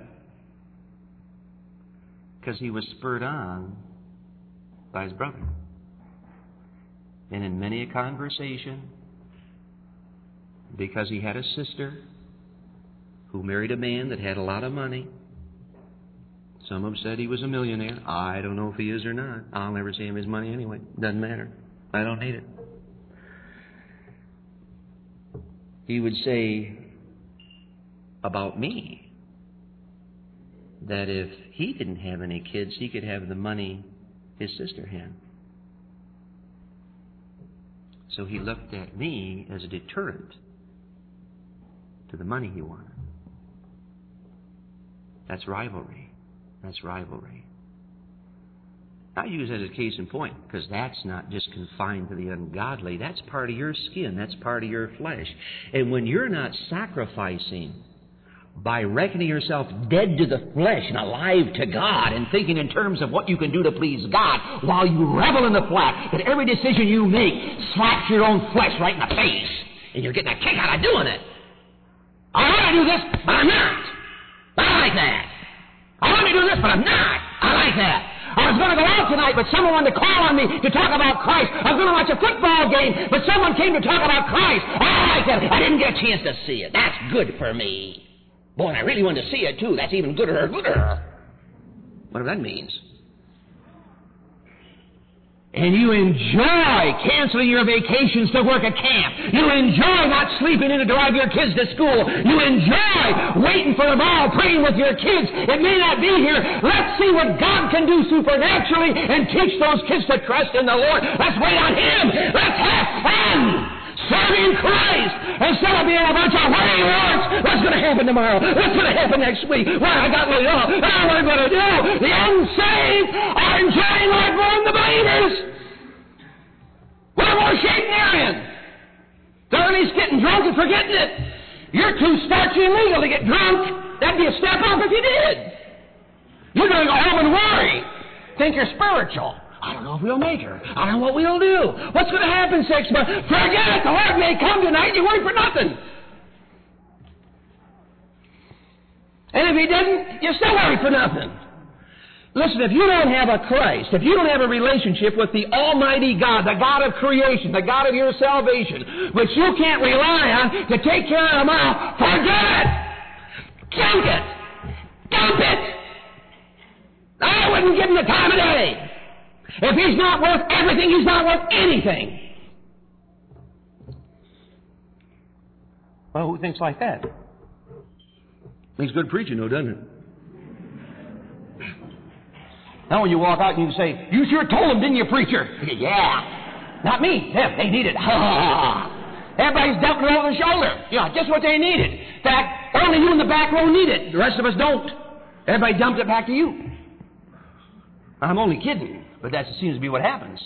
Because he was spurred on by his brother. And in many a conversation, because he had a sister who married a man that had a lot of money, some of them said he was a millionaire. I don't know if he is or not. I'll never see him his money anyway. Doesn't matter. I don't need it. He would say about me that if he didn't have any kids, he could have the money his sister had. So he looked at me as a deterrent to the money he wanted. That's rivalry. That's rivalry. I use that as a case in point, because that's not just confined to the ungodly. That's part of your skin. That's part of your flesh. And when you're not sacrificing by reckoning yourself dead to the flesh and alive to God and thinking in terms of what you can do to please God, while you revel in the fact that every decision you make slaps your own flesh right in the face, and you're getting a kick out of doing it. I want to do this, but I'm not. I like that. I want to do this, but I'm not. I like that. I was going to go out tonight, but someone wanted to call on me to talk about Christ. I was going to watch a football game, but someone came to talk about Christ. I like that. I didn't get a chance to see it. That's good for me. Boy, and I really wanted to see it, too. That's even gooder. Whatever that means. And you enjoy canceling your vacations to work at camp. You enjoy not sleeping in to drive your kids to school. You enjoy waiting for tomorrow, praying with your kids. It may not be here. Let's see what God can do supernaturally and teach those kids to trust in the Lord. Let's wait on Him. Let's have fun serving Christ instead of being a bunch of what He wants. What's going to happen tomorrow? What's going to happen next week? Well, I got laid off. What am I going to do? The unsaved are enjoying life more than the believers. What more shape they're in? They're at least getting drunk and forgetting it. You're too starchy and legal to get drunk. That'd be a step up if you did. You're going to go home and worry. Think you're spiritual. I don't know if we'll make her. I don't know what we'll do. What's going to happen 6 months? Forget it. The Lord may come tonight. You worry for nothing. And if He didn't, you still worry for nothing. Listen, if you don't have a Christ, if you don't have a relationship with the Almighty God, the God of creation, the God of your salvation, which you can't rely on to take care of tomorrow, forget it! Junk it! Dump it! I wouldn't give Him the time of day. If He's not worth everything, He's not worth anything. Well, who thinks like that? Makes good preaching, though, doesn't it? Now when you walk out and you say, you sure told them, didn't you, preacher? Yeah. Not me. Them. They need it. Everybody's dumping it over the shoulder. You know, just what they needed. In fact, only you in the back row need it. The rest of us don't. Everybody dumps it back to you. I'm only kidding, but that seems to be what happens.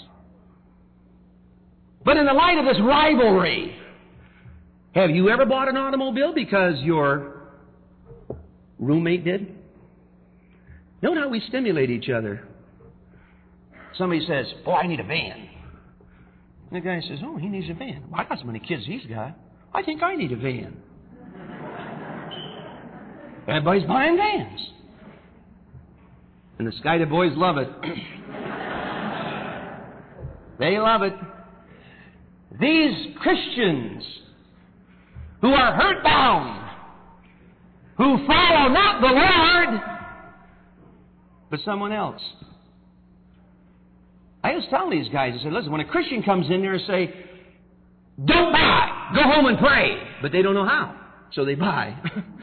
But in the light of this rivalry, have you ever bought an automobile because your roommate did? Note how we stimulate each other. Somebody says, "Oh, I need a van." And the guy says, "Oh, he needs a van. Well, I got so many kids he's got. I think I need a van." Everybody's buying vans. And the Skyda boys love it. They love it. These Christians who are hurt-bound, who follow not the Lord, but someone else. I was telling these guys, I said, listen, when a Christian comes in there and say, don't buy, go home and pray, but they don't know how, so they buy.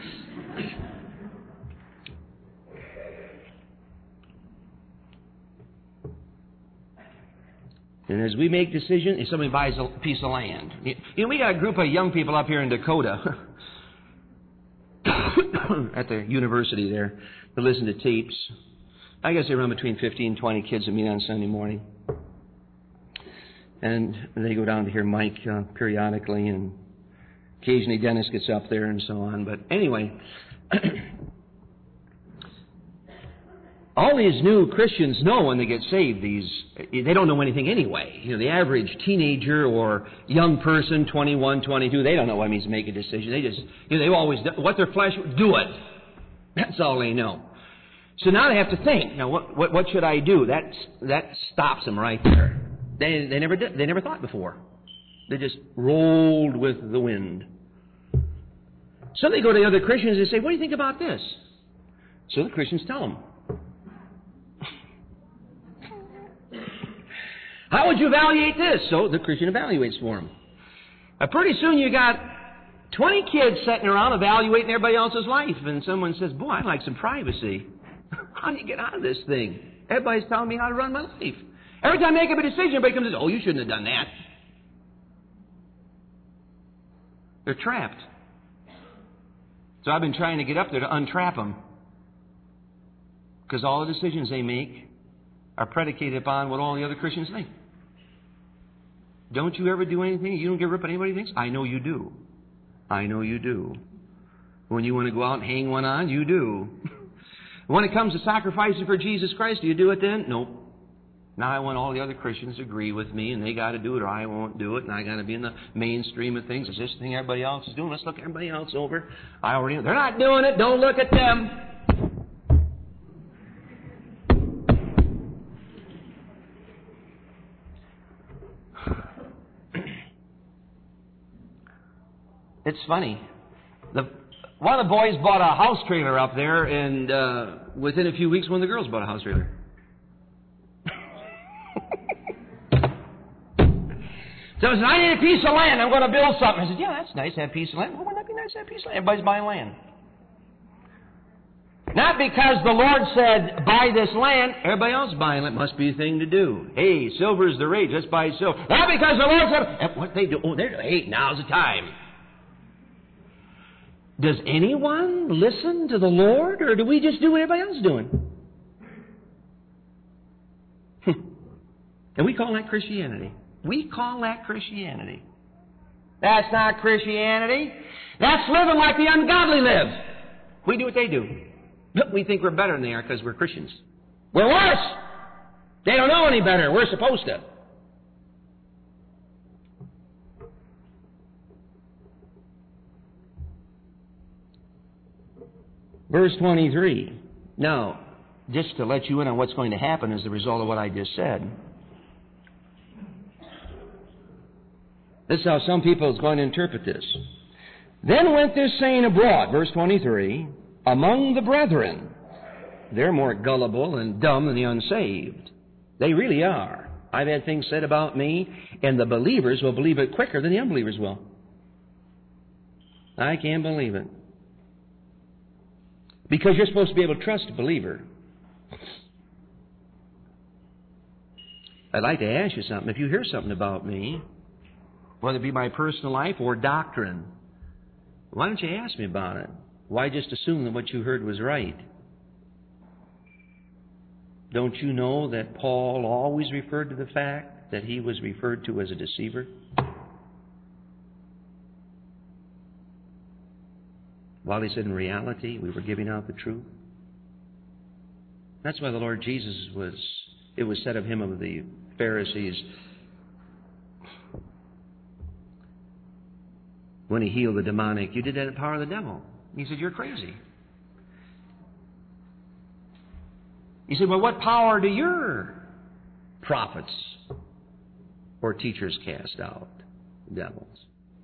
And as we make decisions, if somebody buys a piece of land, you know, we got a group of young people up here in Dakota at the university there to listen to tapes. I guess they run between 15 and 20 kids that meet on Sunday morning. And they go down to hear Mike periodically, and occasionally Dennis gets up there and so on. But anyway, all these new Christians know when they get saved, they don't know anything anyway. You know, the average teenager or young person, 21, 22, they don't know what it means to make a decision. They just, they've always done what their flesh would do it. That's all they know. So now they have to think. Now, what should I do? That stops them right there. They never did. They never thought before. They just rolled with the wind. So they go to the other Christians and say, "What do you think about this?" So the Christians tell them. How would you evaluate this? So the Christian evaluates for them. Pretty soon you got 20 kids sitting around evaluating everybody else's life, and someone says, "Boy, I'd like some privacy. How do you get out of this thing? Everybody's telling me how to run my life. Every time I make up a decision, everybody comes and says, 'Oh, you shouldn't have done that.'" They're trapped. So I've been trying to get up there to untrap them. Because all the decisions they make are predicated upon what all the other Christians think. Don't you ever do anything? You don't give a rip what anybody thinks? I know you do. I know you do. When you want to go out and hang one on, you do. When it comes to sacrificing for Jesus Christ, do you do it then? Nope. Now I want all the other Christians to agree with me, and they got to do it, or I won't do it, and I got to be in the mainstream of things. It's this thing everybody else is doing. Let's look everybody else over. I already know. They're not doing it. Don't look at them. It's funny. One of the boys bought a house trailer up there, and within a few weeks, one of the girls bought a house trailer. So I said, "I need a piece of land. I'm going to build something." I said, "Yeah, that's nice to have a piece of land." "Well, wouldn't that be nice to have a piece of land?" Everybody's buying land. Not because the Lord said, "Buy this land." Everybody else is buying it. Must be a thing to do. Hey, silver is the rage. Let's buy silver. Not because the Lord said, what they do? Oh, hey, now's the time. Does anyone listen to the Lord, or do we just do what everybody else is doing? And we call that Christianity. We call that Christianity. That's not Christianity. That's living like the ungodly live. We do what they do. We think we're better than they are because we're Christians. We're worse. They don't know any better. We're supposed to. Verse 23. Now, just to let you in on what's going to happen as a result of what I just said. This is how some people is going to interpret this. Then went this saying abroad, verse 23, among the brethren. They're more gullible and dumb than the unsaved. They really are. I've had things said about me, and the believers will believe it quicker than the unbelievers will. I can't believe it. Because you're supposed to be able to trust a believer. I'd like to ask you something. If you hear something about me, whether it be my personal life or doctrine, why don't you ask me about it? Why just assume that what you heard was right? Don't you know that Paul always referred to the fact that he was referred to as a deceiver? While he said in reality we were giving out the truth. That's why the Lord Jesus it was said of him, of the Pharisees, when he healed the demonic, "You did that in the power of the devil." He said, "You're crazy." He said, "Well, what power do your prophets or teachers cast out devils?"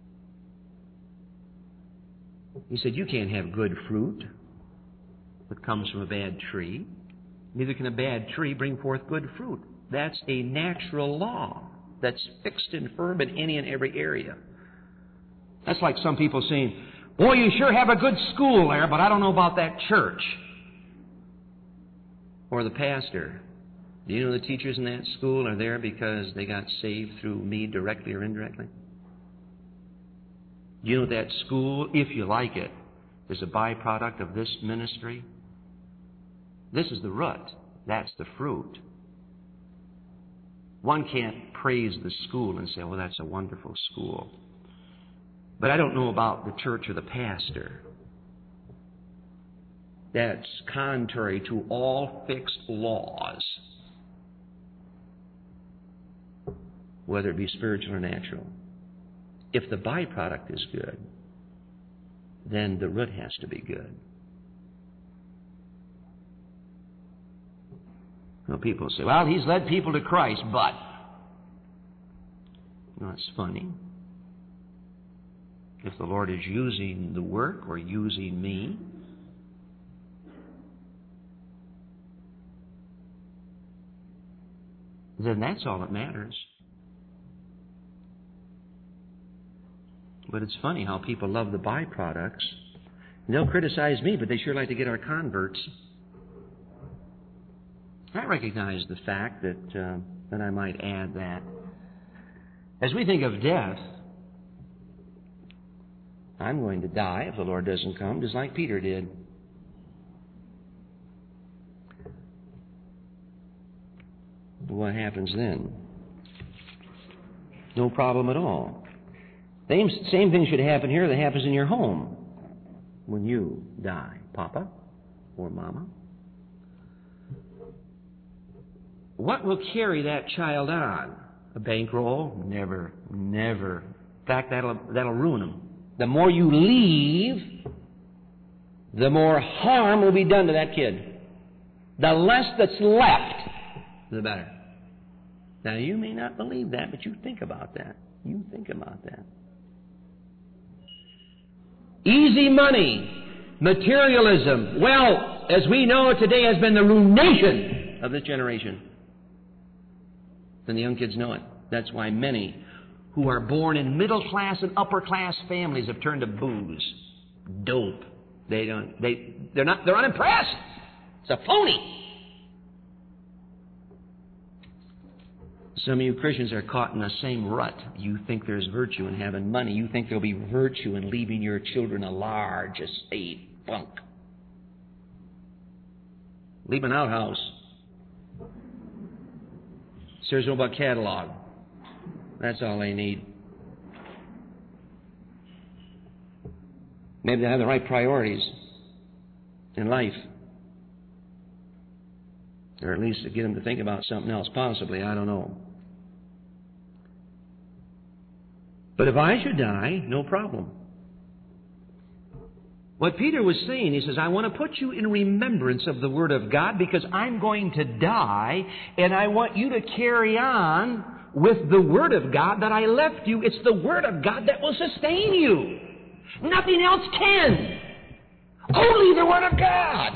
He said, "You can't have good fruit that comes from a bad tree. Neither can a bad tree bring forth good fruit." That's a natural law that's fixed and firm in any and every area. That's like some people saying, "Boy, you sure have a good school there, but I don't know about that church." Or the pastor. Do you know the teachers in that school are there because they got saved through me directly or indirectly? Do you know that school, if you like it, is a byproduct of this ministry? This is the root. That's the fruit. One can't praise the school and say, well, that's a wonderful school. But I don't know about the church or the pastor. That's contrary to all fixed laws, whether it be spiritual or natural. If the byproduct is good, then the root has to be good. Well, people say, well, he's led people to Christ, but... No, it's funny. If the Lord is using the work or using me, then that's all that matters. But it's funny how people love the byproducts. They'll criticize me, but they sure like to get our converts. I recognize the fact that, and I might add that, as we think of death, I'm going to die if the Lord doesn't come, just like Peter did. What happens then? No problem at all. Same thing should happen here that happens in your home when you die, Papa or Mama. What will carry that child on? A bankroll? Never, never. In fact, that'll ruin them. The more you leave, the more harm will be done to that kid. The less that's left, the better. Now, you may not believe that, but you think about that. You think about that. Easy money, materialism, wealth, as we know it today, has been the ruination of this generation. And the young kids know it. That's why many who are born in middle-class and upper-class families have turned to booze, dope. They're unimpressed. It's a phony. Some of you Christians are caught in the same rut. You think there's virtue in having money. You think there'll be virtue in leaving your children a large estate. Bunk. Leave an outhouse. Says no about catalog. That's all they need. Maybe they have the right priorities in life. Or at least to get them to think about something else, possibly. I don't know. But if I should die, no problem. What Peter was saying, he says, I want to put you in remembrance of the Word of God because I'm going to die, and I want you to carry on with the Word of God that I left you. It's the Word of God that will sustain you. Nothing else can. Only the Word of God.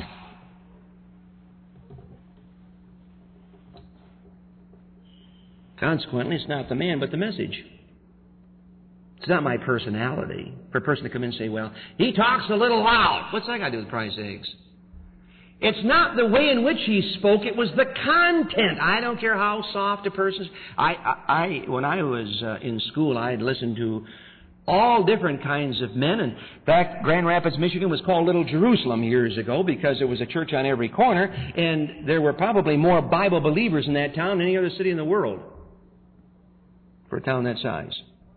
Consequently, it's not the man, but the message. It's not my personality. For a person to come in and say, well, he talks a little loud. What's that got to do with Christ's sakes? It's not the way in which he spoke. It was the content. I don't care how soft a person's. When I was in school, I had listened to all different kinds of men. And in fact, Grand Rapids, Michigan was called Little Jerusalem years ago because there was a church on every corner, and there were probably more Bible believers in that town than any other city in the world for a town that size.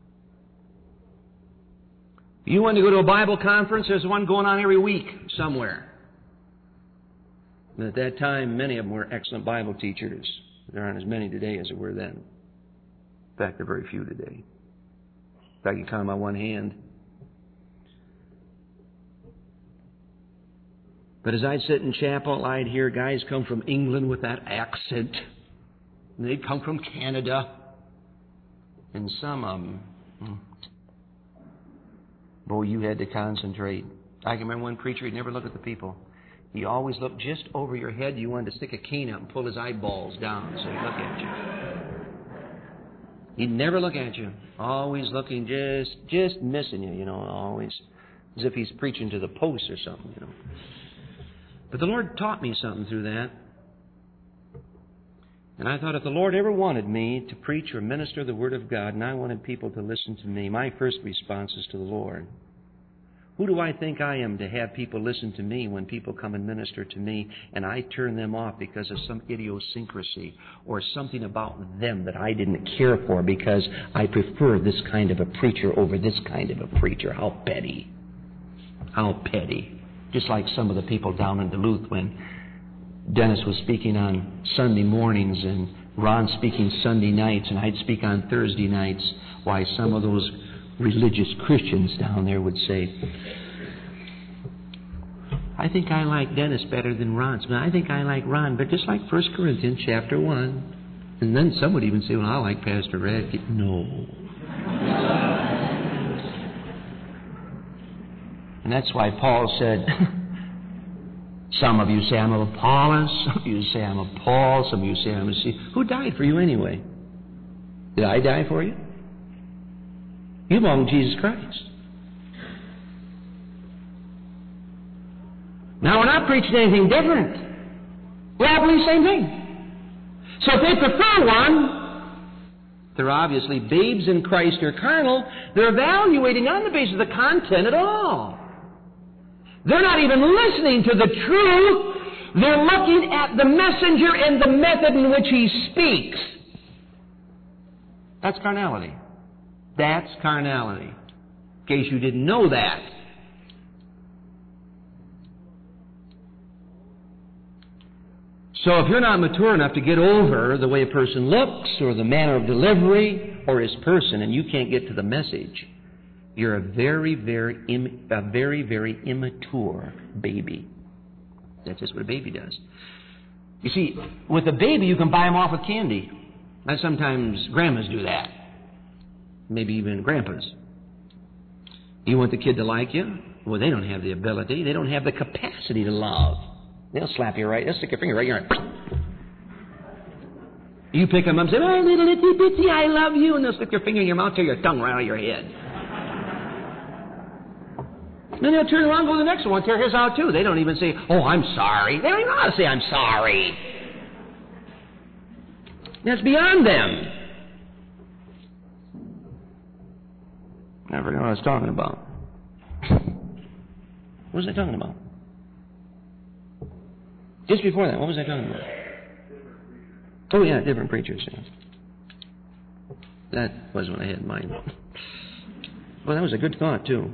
You want to go to a Bible conference, there's one going on every week somewhere. And at that time, many of them were excellent Bible teachers. There aren't as many today as there were then. In fact, there are very few today. In fact, you count them on one hand. But as I'd sit in chapel, I'd hear guys come from England with that accent. And they'd come from Canada. And some of them... Boy, you had to concentrate. I can remember one preacher, he'd never look at the people. He always looked just over your head. You wanted to stick a cane up and pull his eyeballs down so he'd look at you. He'd never look at you. Always looking, just missing you, always. As if he's preaching to the post or something, But the Lord taught me something through that. And I thought if the Lord ever wanted me to preach or minister the Word of God, and I wanted people to listen to me, my first response is to the Lord. Who do I think I am to have people listen to me when people come and minister to me and I turn them off because of some idiosyncrasy or something about them that I didn't care for because I prefer this kind of a preacher over this kind of a preacher? How petty. How petty. Just like some of the people down in Duluth when Dennis was speaking on Sunday mornings and Ron speaking Sunday nights and I'd speak on Thursday nights. Why, some of those religious Christians down there would say, I think I like Dennis better than Ron. I think I like Ron, but just like 1 Corinthians chapter 1. And then some would even say, well, I like Pastor Radke. No. And that's why Paul said, some of you say I'm of Apollos, some of you say I'm of Paul, some of you say I'm of C. Who died for you anyway? Did I die for you? You belong to Jesus Christ. Now, we're not preaching anything different. We all believe the same thing. So if they prefer one, they're obviously babes in Christ or carnal. They're evaluating on the basis of the content at all. They're not even listening to the truth. They're looking at the messenger and the method in which he speaks. That's carnality. That's carnality. In case you didn't know that. So if you're not mature enough to get over the way a person looks or the manner of delivery or his person and you can't get to the message, you're a very, very immature baby. That's just what a baby does. You see, with a baby you can buy them off with candy. And sometimes grandmas do that. Maybe even grandpas. You want the kid to like you? Well, they don't have the ability. They don't have the capacity to love. They'll slap you right. They'll stick your finger right in your eye. You pick them up and say, oh, little itty bitty, I love you. And they'll stick your finger in your mouth, tear your tongue right out of your head. Then they'll turn around and go to the next one, tear his out too. They don't even say, oh, I'm sorry. They don't even know how to say, I'm sorry. That's beyond them. I forgot what I was talking about. What was I talking about? Just before that, what was I talking about? Oh, yeah, different preachers. Yeah. That was what I had in mind. Well, that was a good thought, too.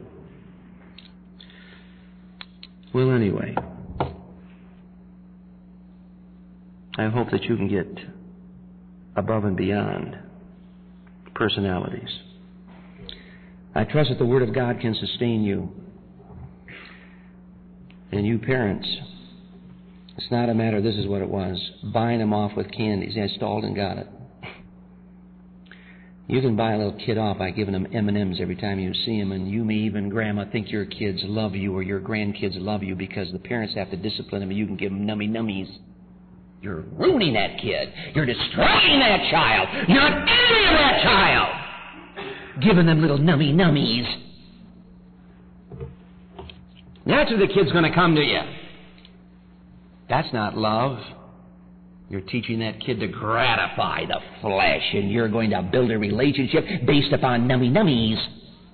Well, anyway, I hope that you can get above and beyond personalities. I trust that the Word of God can sustain you. And you parents, it's not a matter, this is what it was, buying them off with candies. I stalled and got it. You can buy a little kid off by giving them M&Ms every time you see them, and you may even, Grandma, think your kids love you or your grandkids love you because the parents have to discipline them and you can give them nummies. You're ruining that kid. You're destroying that child. You're an enemy of that child. Giving them little nummies. That's where the kid's going to come to you. That's not love. You're teaching that kid to gratify the flesh, and you're going to build a relationship based upon nummies.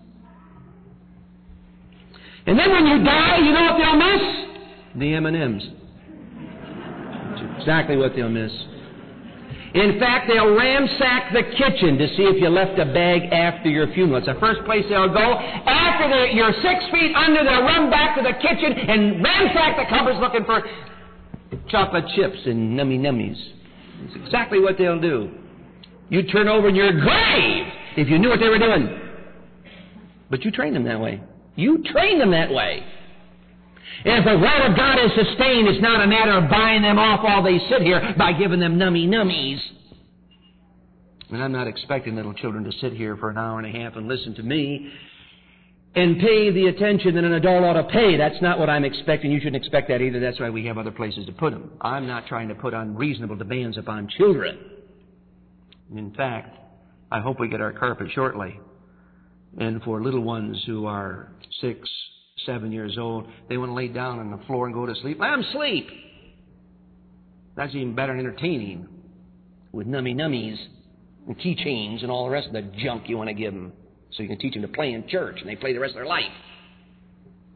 And then when you die, you know what they'll miss? The M&Ms. That's exactly what they'll miss. In fact, they'll ransack the kitchen to see if you left a bag after your funeral. It's the first place they'll go. After you're 6 feet under, they'll run back to the kitchen and ransack the cupboards looking for chocolate chips and nummies. It's exactly what they'll do. You'd turn over in your grave if you knew what they were doing. But you trained them that way. You trained them that way. And if the Word of God is sustained, it's not a matter of buying them off while they sit here by giving them nummies. And I'm not expecting little children to sit here for an hour and a half and listen to me and pay the attention that an adult ought to pay. That's not what I'm expecting. You shouldn't expect that either. That's why we have other places to put them. I'm not trying to put unreasonable demands upon children. In fact, I hope we get our carpet shortly. And for little ones who are 6, 7 years old, they want to lay down on the floor and go to sleep. Let them sleep. That's even better than entertaining with nummies and keychains and all the rest of the junk you want to give them. So you can teach them to play in church, and they play the rest of their life.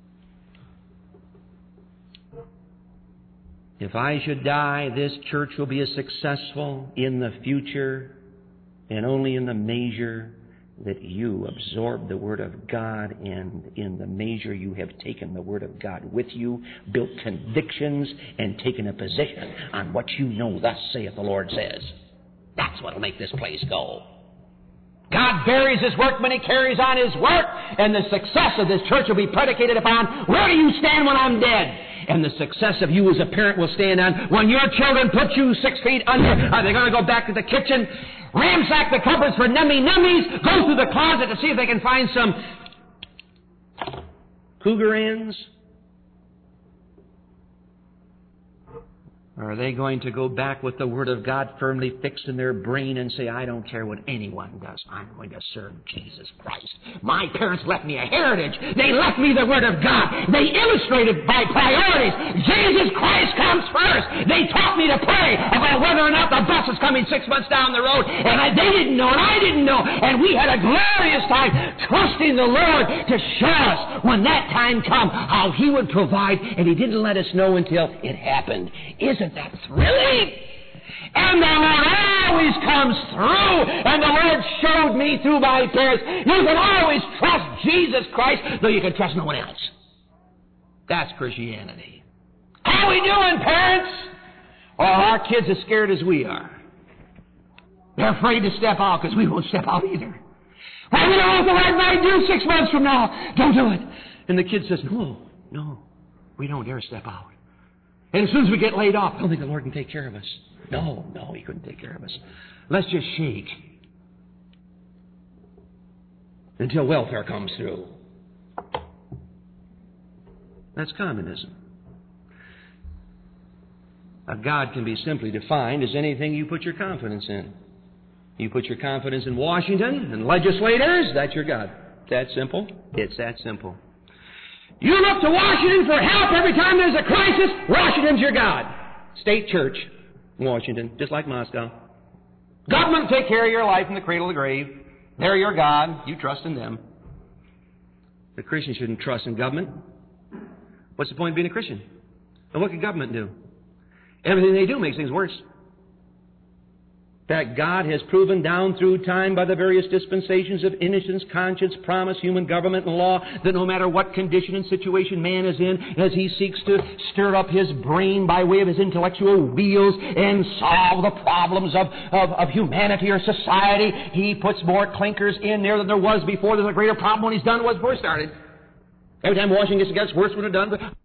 If I should die, this church will be as successful in the future and only in the measure that you absorb the Word of God, and in the measure you have taken the Word of God with you, built convictions, and taken a position on what you know thus saith the Lord says. That's what will make this place go. God buries His work when He carries on His work, and the success of this church will be predicated upon, where do you stand when I'm dead? And the success of you as a parent will stand on, when your children put you 6 feet under, are they going to go back to the kitchen, ransack the cupboards for nummies, go through the closet to see if they can find some cougar ends? Or are they going to go back with the Word of God firmly fixed in their brain and say, I don't care what anyone does, I'm going to serve Jesus Christ. My parents left me a heritage. They left me the Word of God. They illustrated by priorities. Jesus Christ comes first. They taught me to pray about whether or not the bus is coming 6 months down the road. And they didn't know, and I didn't know. And we had a glorious time trusting the Lord to show us when that time come how He would provide. And He didn't let us know until it happened. Isn't that thrilling? And the Lord always comes through. And the Lord showed me through my parents, you can always trust Jesus Christ, though you can trust no one else. That's Christianity. How we doing, parents? Oh, our kids are scared as we are. They're afraid to step out because we won't step out either. Well, you know what the Lord might do 6 months from now. Don't do it. And the kid says, no, we don't dare step out. And as soon as we get laid off, I don't think the Lord can take care of us. No, He couldn't take care of us. Let's just shake until welfare comes through. That's communism. Now, God can be simply defined as anything you put your confidence in. You put your confidence in Washington and legislators, that's your God. That simple. It's that simple. You look to Washington for help every time there's a crisis, Washington's your God. State church, Washington, just like Moscow. Government will take care of your life in the cradle of the grave. They're your God. You trust in them. The Christian shouldn't trust in government. What's the point of being a Christian? And what can government do? Everything they do makes things worse. In fact, God has proven down through time by the various dispensations of innocence, conscience, promise, human government, and law that no matter what condition and situation man is in, as he seeks to stir up his brain by way of his intellectual wheels and solve the problems of humanity or society, he puts more clinkers in there than there was before. There's a greater problem when he's done than was before he started. Every time Washington gets worse when it's done.